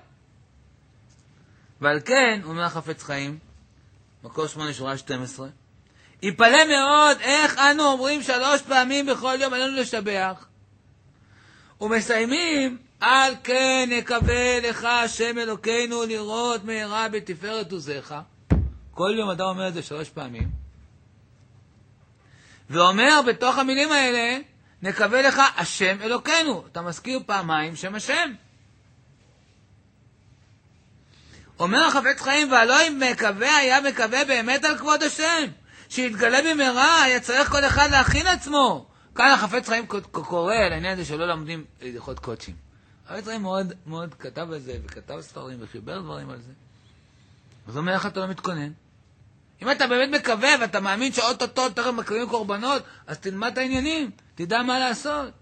ועל כן, אומר החפץ חיים, מקור 8 שורה 12, יפלא מאוד איך אנו אומרים 3 פעמים בכל יום עלינו לשבח, ומסיימים, על כן נקווה לך השם אלוקינו לראות מהרה בתפארת עוזיך. כל יום אדם אומר את זה 3 פעמים. ואומר בתוך המילים האלה, נקווה לך השם אלוקינו. אתה מזכיר פעמיים שם השם. אומר החפץ חיים, והלא אם מקווה היה מקווה באמת על כבוד השם, שיתגלה במהרה, היה צריך כל אחד להכין עצמו. כאן החפץ חיים קורא על העניין הזה שלא למדים הלכות קודשים. החפץ חיים מאוד מאוד כתב על זה, וכתב ספרים וחיבר דברים על זה. אז אומר איך אתה לא מתכונן. אם אתה באמת מקווה ואתה מאמין שאוטוטו תכף מקריבים קורבנות, אז תלמד את העניינים, תדע מה לעשות.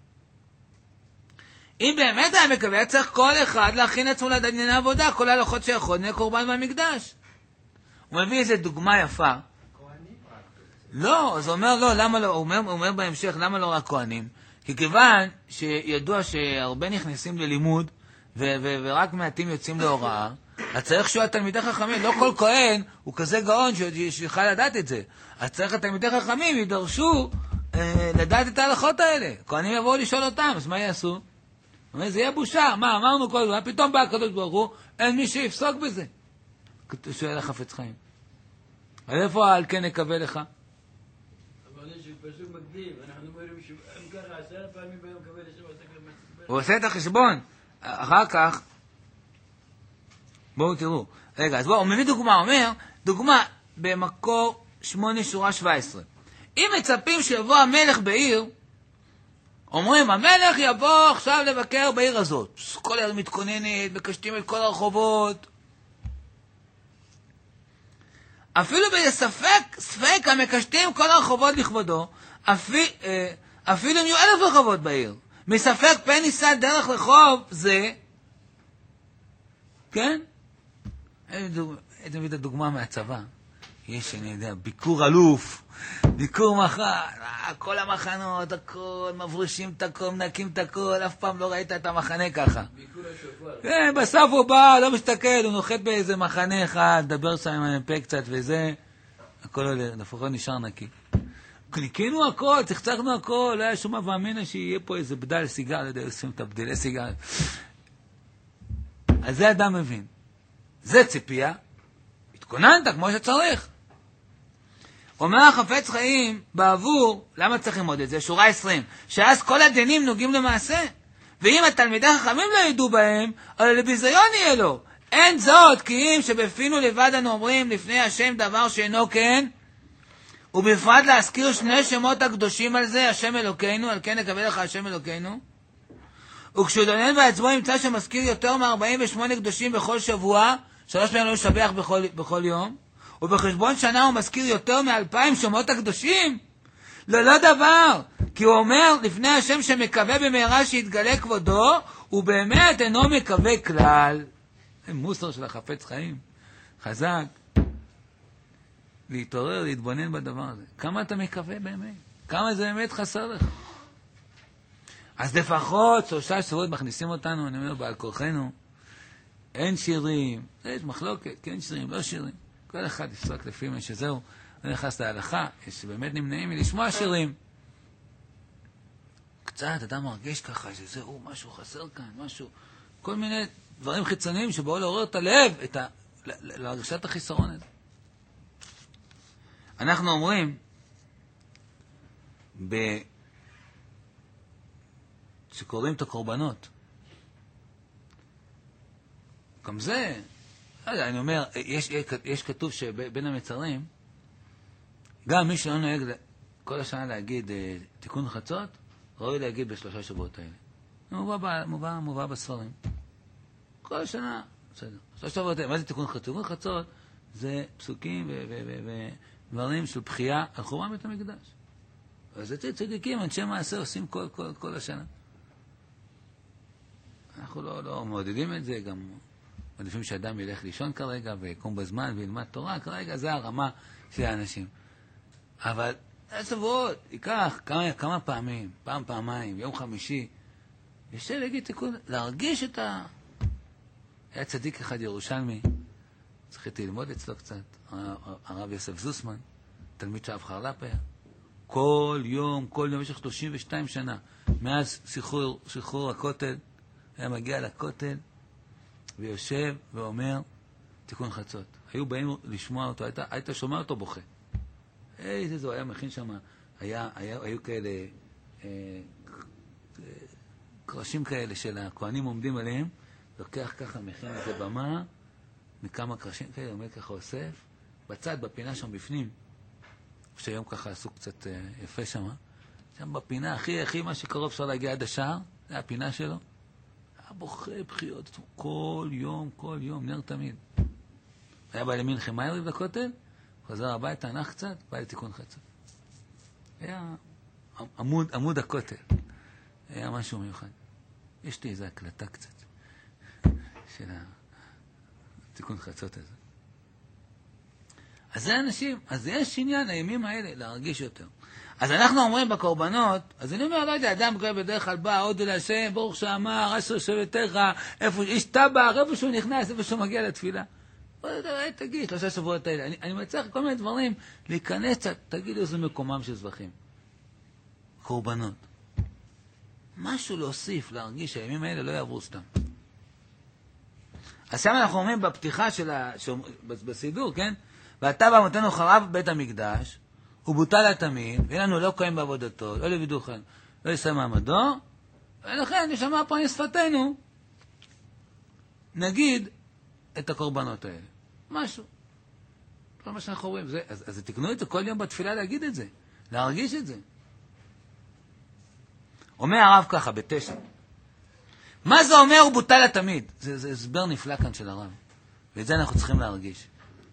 אם באמת היה מקווה, צריך כל אחד להכין עצמו לענייני עבודה, כל ההלכות שיכול, נהיה קורבן מהמקדש. הוא מביא איזו דוגמה יפה. לא, אז הוא אומר, לא, למה לא? הוא אומר בהמשך, למה לא רק כהנים? כי כיוון שידוע שהרבה נכנסים ללימוד, ורק מעטים יוצאים להוראה, אז צריך שהוא התלמידי חכמים, לא כל כהן הוא כזה גאון שיוכל לדעת את זה. אז צריך התלמידי חכמים יידרשו לדעת את ההלכות האלה. כהנים יבואו לשאול אותם, אז מה יעשו? זה יהיה בושה, מה אמרנו כל הזמן, פתאום בא הקדוש ברוך הוא, אין מי שיפסוק בזה. שואל החפץ חיים. אז איפה על כן נקווה לך? אבל יש פסוק מקדים, אנחנו אומרים שאם ככה 10 פעמים ביום מקווה לשם, הוא עושה את החשבון. אחר כך, בואו תראו. רגע, אז בואו, הוא מביא דוגמה, הוא אומר, דוגמה במקור 8 שורה 17. אם מצפים שיבוא המלך בעיר, אומרים, המלך יבוא עכשיו לבקר בעיר הזאת. כל העיר מתכוננת, מקשטים את כל הרחובות. אפילו בספק המקשטים כל הרחובות לכבודו, אפילו אם יהיו 1,000 רחובות בעיר. מספק פן ניסה דרך רחוב זה, כן? הייתי מביא את הדוגמה מהצבא. יש, אני יודע, ביקור אלוף, ביקור מחר, כל המחנות, הכל, מברושים את הכל, מנקים את הכל, אף פעם לא ראית את המחנה ככה. ביקור השופר. כן, בסוף הוא בא, לא מסתכל, הוא נוחת באיזה מחנה אחד, דבר שם עם המפה קצת וזה, הכל עולה, לפחות נשאר נקי. ניקינו הכל, צחצחנו הכל, לא היה שום אבא אמינה שיהיה פה איזה בדל סיגר, לא יודע, עושים את הבדלי סיגר. אז זה אדם מבין. זה ציפייה, התכוננת כמו שצריך. אומר החפץ חיים בעבור, למה צריך ללמוד את זה? שורה 20, שאז כל הדינים נוגעים למעשה, ואם התלמידי החכמים לא ידעו בהם, אבל לביזיון יהיה לו. אין זאת, כי אם שבפינו לבד אנו אומרים לפני השם דבר שאינו כן, ובפרט להזכיר 2 שמות הקדושים על זה, השם אלוקינו, על כן נקווה לך השם אלוקינו, וכשהוא דונן בעצמו ימצא שמזכיר יותר מ-48 קדושים בכל שבוע, 3 פעמים לא לשבח בכל יום, ובחשבון שנה הוא מזכיר יותר מ-2,000 שמות הקדושים, לא דבר, כי הוא אומר לפני השם שמקווה במהרה שיתגלה כבודו, הוא באמת אינו מקווה כלל. זה מוסר של החפץ חיים, חזק. להתעורר, להתבונן בדבר הזה. כמה אתה מקווה באמת? כמה זה באמת חסר לך? אז לפחות 3 שבועות מכניסים אותנו, אני אומר, בעל כורחנו, אין שירים, יש מחלוקת, כן שירים, לא שירים. כל אחד יפסוק לפי מה שזהו, לא נכנס להלכה, יש באמת נמנעים מלשמוע שירים. קצת אדם מרגיש ככה שזהו, משהו חסר כאן, משהו, כל מיני דברים חיצוניים שבאו לעורר את הלב, להרגשת החיסרון הזה. אנחנו אומרים, שקוראים את הקורבנות, גם זה, אני אומר, יש כתוב שבין המצרים, גם מי שלא נוהג כל השנה להגיד תיקון חצות, ראוי להגיד ב3 שבועות האלה. מובא בספרים. כל השנה, בסדר. 3 שבועות האלה, מה זה תיקון חצות? תיקון חצות זה פסוקים ודברים של בחייה על חורבן בית המקדש. אז זה צדיקים, אנשי מעשה עושים כל השנה. אנחנו לא מעודדים את זה, גם מעדיפים שאדם ילך לישון כרגע ויקום בזמן וילמד תורה, כרגע זה הרמה של האנשים. אבל שבועות, ייקח כמה פעמים, פעמיים, יום חמישי, יושב להגיד תיקון, להרגיש את היה צדיק אחד ירושלמי, צריכתי ללמוד אצלו קצת, הרב יוסף זוסמן, תלמיד שאב חרל"פ היה. כל יום, במשך 32 שנה, מאז שחרור הכותל, היה מגיע לכותל, ויושב ואומר תיקון חצות. היו באים לשמוע אותו, היית שומע אותו בוכה. איזה זו, היה מכין שם, היו כאלה קרשים כאלה של הכהנים עומדים עליהם, לוקח ככה, מכין איזה במה, מכמה קרשים כאלה, עומד ככה אוסף, בצד, בפינה שם בפנים, שהיום ככה עשו קצת יפה שם, שם בפינה, הכי מה שקרוב אפשר להגיע עד השער, זה הפינה שלו, היה בוכה בחיות, כל יום, נר תמיד. היה בא למנחם מהר לכותל, חוזר הביתה, נח קצת, בא לתיקון חצות. היה עמוד הכותל. היה משהו מיוחד. יש לי איזו הקלטה קצת של התיקון חצות הזה. אז זה אנשים, אז יש עניין הימים האלה להרגיש יותר. אז אנחנו אומרים בקורבנות, אז אני אומר, לא יודע, אדם בדרך כלל בא, עוד אל השם, ברוך שאמר, אשר שבתך, איפה, איש טבח, איפה שהוא נכנס, איפה שהוא מגיע לתפילה. תגיד, 3 שבועות האלה. אני מצליח כל מיני דברים להיכנס, תגיד איזה מקומם של זבחים. קורבנות. משהו להוסיף, להרגיש שהימים האלה לא יעברו סתם. אז שם אנחנו אומרים בפתיחה בסידור, כן? ואתה במותנו חרב בית המקדש, ובוטל התמיד, ואין לנו לא כהן בעבודתו, לא לבידוכן, לא יסיים מעמדו, ולכן נשמע פה שפתנו, נגיד את הקורבנות האלה. משהו. כל מה שאנחנו רואים. אז תקנו את זה כל יום בתפילה להגיד את זה, להרגיש את זה. אומר הרב ככה, ב9. מה זה אומר הוא בוטל התמיד? זה הסבר נפלא כאן של הרב. ואת זה אנחנו צריכים להרגיש.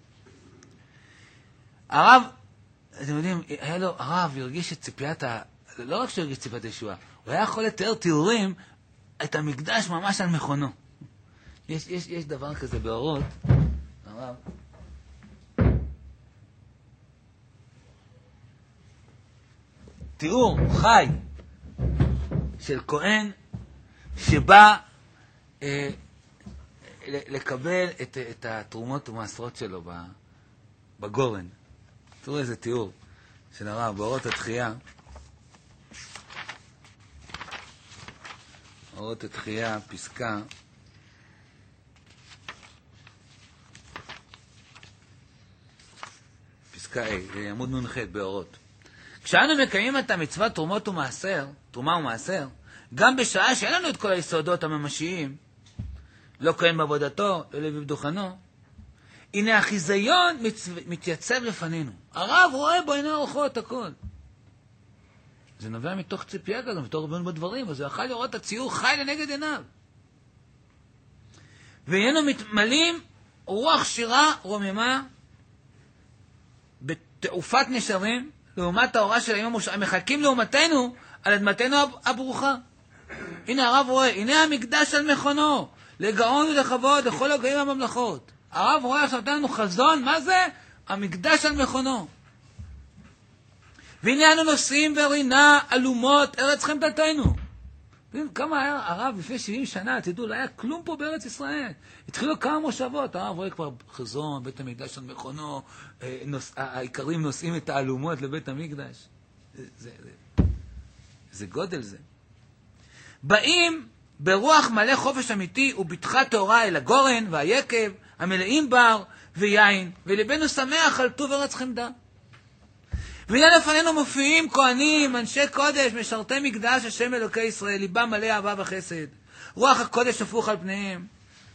הרב, אתם יודעים, הרב הרגיש את ציפיית לא רק שהוא הרגיש ציפיית ישועה, הוא היה יכול לתאר תיאורים את המקדש ממש על מכונו. יש דבר כזה באורות, הרב. תיאור חי של כהן שבא לקבל את התרומות ומעשרות שלו בגורן. תראו איזה תיאור של הרב באורות התחייה. אורות התחייה, פסקה. פסקה A, עמוד נ"ח באורות. כשאנו מקיימים את המצוות תרומות ומעשר, תרומה ומעשר, גם בשעה שאין לנו את כל היסודות הממשיים, לא כהן בעבודתו, לא לוי בדוכנו, הנה החיזיון מתייצב לפנינו. הרב רואה בעיני אורחות הכל. זה נובע מתוך ציפייה כזו, מתוך רבון בדברים, אז הוא יכול לראות את הציור חי לנגד עיניו. והיינו מתמלאים רוח שירה רוממה בתעופת נשרים, לעומת האורה של היום מחכים לעומתנו על אדמתנו הברוכה. הנה הרב רואה, הנה המקדש על מכונו, לגאון ולכבוד לכל הגויים הממלכות. הרב רואה עכשיו לנו חזון, מה זה? המקדש על מכונו. והנה אנו נוסעים ברינה אלומות ארץ חמדתנו. כמה היה הרב לפני 70 שנה, תדעו, לא היה כלום פה בארץ ישראל. התחילו כמה מושבות, הרב רואה כבר חזון, בית המקדש על מכונו, העיקרים נוסעים את האלומות לבית המקדש. זה גודל זה. באים ברוח מלא חופש אמיתי ובטחה תאורה אל הגורן והיקב, המלאים בר ויין, ולבנו שמח על טוב ארץ חמדה. והנה לפנינו מופיעים כהנים, אנשי קודש, משרתי מקדש השם אלוקי ישראל, ליבם מלא אהבה וחסד. רוח הקודש הפוך על פניהם.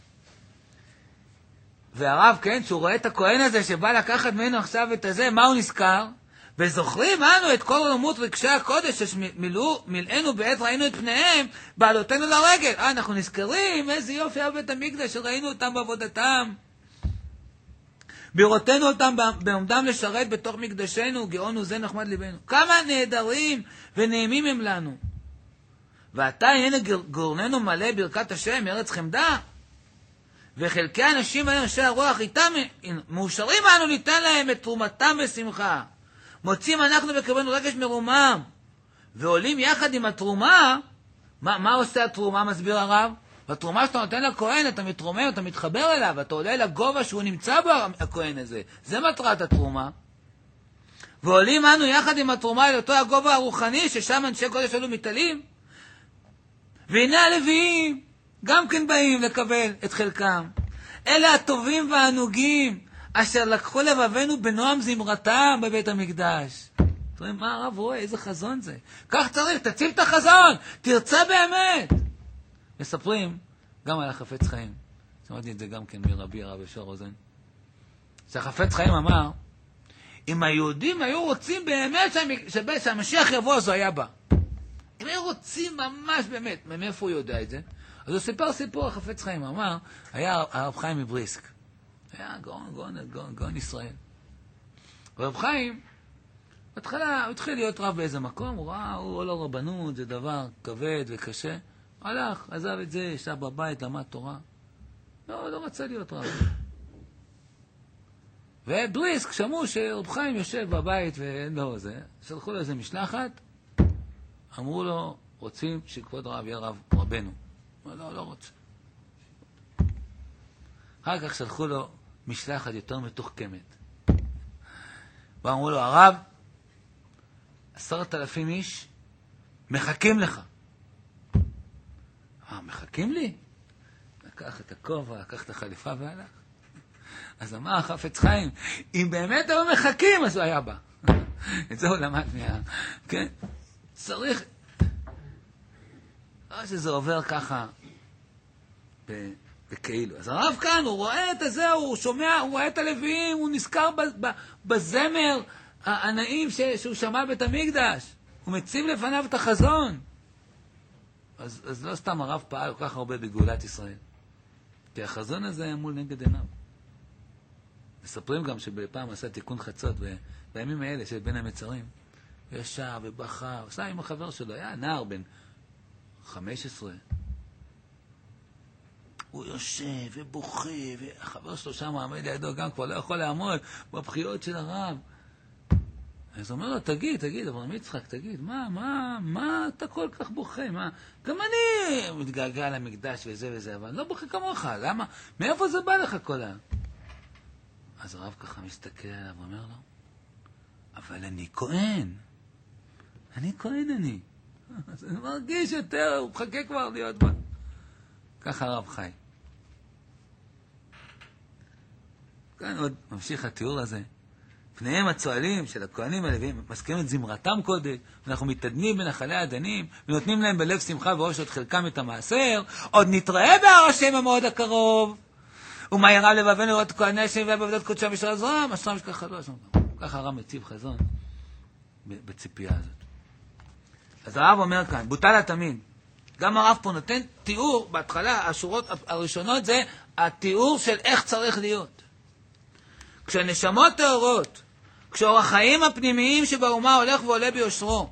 והרב, כן, שהוא רואה את הכהן הזה שבא לקחת ממנו עכשיו את הזה, מה הוא נזכר? וזוכרים אנו את כל רמות רגשי הקודש שמילאנו בעת ראינו את פניהם בעלותנו לרגל. אנחנו נזכרים איזה יופי היה בית המקדש שראינו אותם בעבודתם. בראותנו אותם בעומדם לשרת בתוך מקדשנו, גאונו זה נחמד ליבנו. כמה נהדרים ונעימים הם לנו. ועתה הנה גורננו מלא ברכת השם, ארץ חמדה. וחלקי האנשים האלה, אנשי הרוח, איתם מאושרים אנו ניתן להם את תרומתם בשמחה. מוצאים אנחנו בקרבנו רגש מרומם. ועולים יחד עם התרומה. מה עושה התרומה, מסביר הרב? התרומה שאתה נותן לכהן, אתה מתרומם, אתה מתחבר אליו, אתה עולה לגובה שהוא נמצא בו, הכהן הזה. זה מטרת התרומה. ועולים אנו יחד עם התרומה אל אותו הגובה הרוחני, ששם אנשי קודש אלו מתעלים. והנה הלוויים, גם כן באים לקבל את חלקם. אלה הטובים והענוגים, אשר לקחו לבבינו בנועם זמרתם בבית המקדש. מספרים מה הרב רואה, איזה חזון זה. כך צריך, תציב את החזון, תרצה באמת. מספרים גם על החפץ חיים. שמעתי את זה גם כן מרבי הרב ישר רוזן. שהחפץ חיים אמר, אם היהודים היו רוצים באמת שהמשיח יבוא, אז הוא היה בא. אם היו רוצים ממש באמת, מאיפה הוא יודע את זה? אז הוא סיפר סיפור החפץ חיים, אמר, היה הרב חיים מבריסק. היה גאון ישראל. הרב חיים, בהתחלה הוא התחיל להיות רב באיזה מקום, הוא ראה, הוא לא רבנות, זה דבר כבד וקשה. הלך, עזב את זה, ישב בבית, למד תורה. לא רצה להיות רב. ובריסק שמעו שרב חיים יושב בבית ואין לו זה, שלחו לו איזה משלחת, אמרו לו, רוצים שכבוד רב יהיה רב רבנו. הוא לא רוצה. אחר כך שלחו לו משלחת יותר מתוחכמת. ואמרו לו, הרב, 10,000 איש מחכים לך. אמר, מחכים לי? לקח את הכובע, לקח את החליפה והלך. אז אמר החפץ חיים, אם באמת היו מחכים, אז הוא היה בא. את זה הוא למד כן? צריך... לא שזה עובר ככה בכאילו. אז הרב כאן, הוא רואה את זה, הוא שומע, הוא רואה את הלוויים, הוא נזכר בזמר הנעים שהוא שמע בית המקדש. הוא מציב לפניו את החזון. אז לא סתם הרב פעל כל כך הרבה בגאולת ישראל. כי החזון הזה היה מול נגד עיניו. מספרים גם שבפעם עשה תיקון חצות, בימים האלה של בין המצרים, ישב ובכה, עשה עם החבר שלו, היה נער בן 15. הוא יושב ובוכה, והחבר שלו שם עמד לידו, גם כבר לא יכול לעמוד בבחיות של הרב. אז הוא אומר לו, תגיד, אברהם יצחק, תגיד, מה אתה כל כך בוכה? גם אני מתגעגע למקדש וזה, אבל אני לא בוכה כמוך, למה? מאיפה זה בא לך כל היום? אז הרב ככה מסתכל עליו ואומר לו, אבל אני כהן. אז אני מרגיש יותר, הוא מחכה כבר להיות בה. ככה הרב חי. כאן עוד ממשיך התיאור הזה. פניהם הצועלים של הכהנים הלוויים, מזכירים את זמרתם קודש, אנחנו מתעדנים בנחלי העדנים, ונותנים להם בלב שמחה ואושר את חלקם את המעשר, עוד נתראה בהר השם המאוד הקרוב, ומה ירא לבבנו לראות כהני השם ובעבודת קודשם ושל עזרם, אשרם שככה לא אשרם. ככה הרב מציב חזון בציפייה הזאת. אז הרב אומר כאן, בוטל התמיד. גם הרב פה נותן תיאור, בהתחלה, השורות הראשונות זה התיאור של איך צריך להיות. כשהנשמות טהורות, כשאור החיים הפנימיים שבאומה הולך ועולה ביושרו,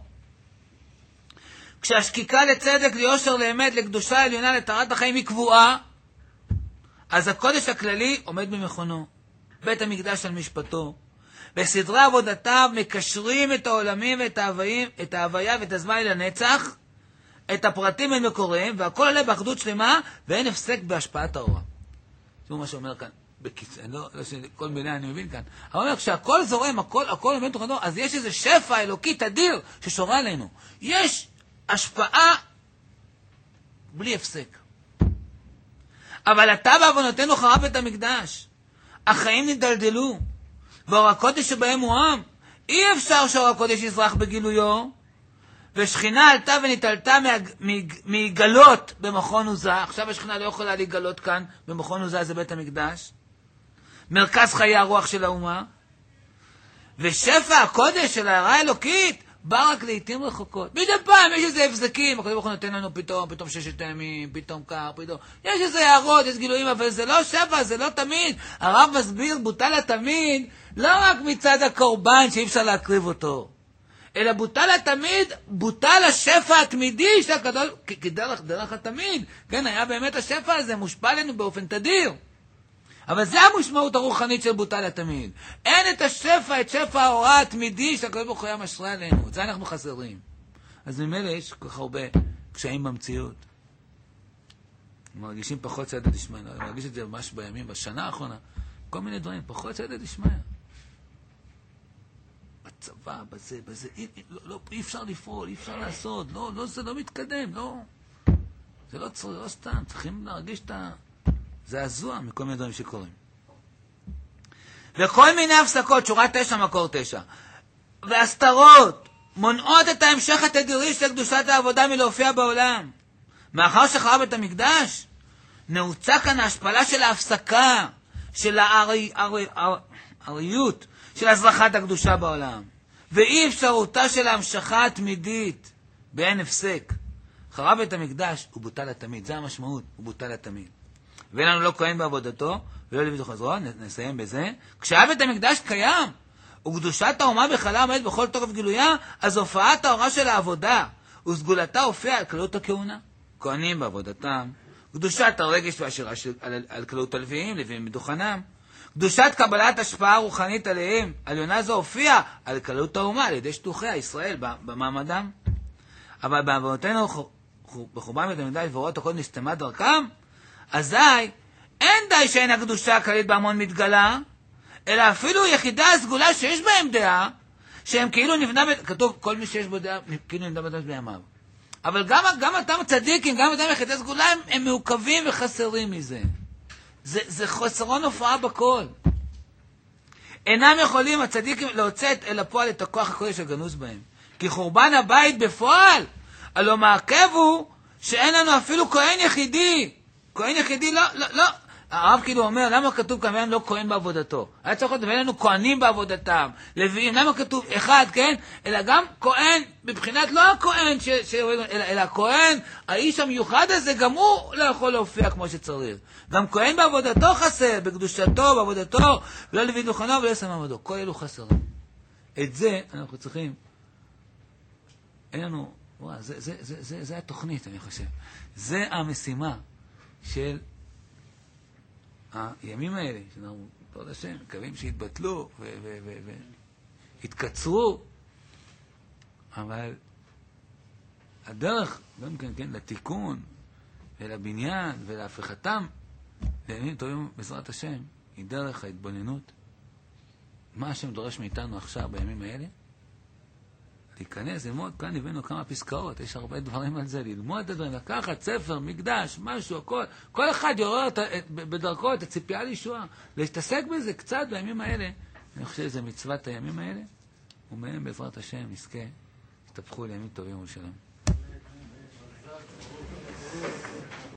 כשהשקיקה לצדק, ליושר, לאמת, לקדושה העליונה, לטהרת החיים היא קבועה, אז הקודש הכללי עומד במכונו, בית המקדש על משפטו. בסדרי עבודתיו מקשרים את העולמים ואת ההוויה ואת הזמן לנצח, את הפרטים אל מקוריהם, והכל עולה באחדות שלמה, ואין הפסק בהשפעת האורה. זה מה שאומר כאן. כל מילה אני מבין כאן. הוא אומר, כשהכל זורם, הכל עומד תוכנו, אז יש איזה שפע אלוקית אדיר ששורה עלינו. יש השפעה בלי הפסק. אבל אתה בעוונותינו חרב את המקדש. החיים נדלדלו. ואור הקודש שבהם הוא עם. אי אפשר שאור הקודש יזרח בגילויו. ושכינה עלתה ונתעלתה מגלות במכון עוזה. עכשיו השכינה לא יכולה להיגלות כאן. במכון עוזה זה בית המקדש. מרכז חיי הרוח של האומה. ושפע הקודש של ההערה האלוקית בא רק לעתים רחוקות. מדי פעם יש איזה הבזקים, הקדוש ברוך הוא נותן לנו פתאום 6 ימים, פתאום כך, פתאום. יש איזה הערות, יש גילויים, אבל זה לא שפע, זה לא תמיד. הרב מסביר, בוטל התמיד, לא רק מצד הקורבן שאי אפשר להקריב אותו, אלא בוטל התמיד, בוטל השפע התמידי שהקדוש, דרך התמיד, כן, היה באמת השפע הזה מושפע לנו באופן תדיר. אבל זה המשמעות הרוחנית של בוטל התמיד. אין את השפע, את שפע ההוראה התמידי שהקדוש ברוך הוא היה משרה עלינו. את זה אנחנו חסרים. אז ממילא יש כל כך הרבה קשיים במציאות. מרגישים פחות סייעתא דשמיא. אני מרגיש את זה ממש בימים, בשנה האחרונה. כל מיני דברים, פחות סייעתא דשמיא. בצבא, בזה, אי אפשר לפעול, אי אפשר לעשות. לא, זה לא מתקדם, לא. זה לא סתם. צריכים להרגיש את זה הזוע מכל מיני דברים שקורים. וכל מיני הפסקות, שורה 9, מקור 9. והסתרות מונעות את ההמשך התדירי של קדושת העבודה מלהופיע בעולם. מאחר שחרב בית המקדש, נעוצה כאן ההשפלה של ההפסקה, של האריות, של הזרחת הקדושה בעולם, ואי אפשרותה של ההמשכה התמידית באין הפסק. חרב בית המקדש הוא בוטל לתמיד, זה המשמעות, הוא בוטל לתמיד. ואין לנו לא כהן בעבודתו, ולא לוי זכרו, נסיים בזה. כשהיה בית המקדש קיים, וקדושת האומה בכלה עומדת בכל תוקף גילויה, אז הופעת האורה של העבודה, וסגולתה הופיעה על כללות הכהונה. כהנים בעבודתם, קדושת הרגש והשירה על כללות הלוויים, לוויים מדוכנם, קדושת קבלת השפעה רוחנית עליהם, עליונה זו הופיעה על כללות האומה, על ידי שטוחיה, ישראל, במעמדם. אבל בעבודתנו, בחורבן בית המקדש והוראות הכל נסתמה דרכם, אזי אין די שאין הקדושה הכללית בהמון מתגלה, אלא אפילו יחידה הסגולה שיש בהם דעה, שהם כאילו נבנה, כתוב כל מי שיש בו דעה, כאילו נבנה בדעת בימיו. אבל גם אותם צדיקים, גם אותם יחידי סגולה, הם מעוכבים וחסרים מזה. זה חסרון הופעה בכל. אינם יכולים הצדיקים להוצאת אל הפועל את הכוח הקודש הגנוז בהם. כי חורבן הבית בפועל, הלא מעכב הוא שאין לנו אפילו כהן יחידי. כהן יחידי לא. הרב כאילו אומר, למה כתוב כאן, ואין לו כהן בעבודתו? היה צריך להיות, ואין לנו כהנים בעבודתם, לוויים, למה כתוב אחד, כן? אלא גם כהן, בבחינת לא הכהן, אלא הכהן, האיש המיוחד הזה, גם הוא לא יכול להופיע כמו שצריך. גם כהן בעבודתו חסר, בקדושתו, בעבודתו, ולא לוי דוכנו ולא שם עמדו. כל אלו חסרים. את זה אנחנו צריכים, אין לנו, זה התוכנית, אני חושב. זה המשימה של הימים האלה, שאנחנו, בעוד השם, מקווים שהתבטלו והתקצרו, אבל הדרך, גם כן, לתיקון ולבניין ולהפיכתם לימים טובים בעזרת השם, היא דרך ההתבוננות. מה השם דורש מאיתנו עכשיו בימים האלה? להיכנס, ללמוד, כאן הבאנו כמה פסקאות, יש הרבה דברים על זה, ללמוד את הדברים, לקחת ספר, מקדש, משהו, כל אחד יעורר בדרכו את הציפייה לישועה, להתעסק בזה קצת בימים האלה, אני חושב שזה מצוות הימים האלה, ומהם בעזרת השם נזכה, יתהפכו לימים טובים ולשלום.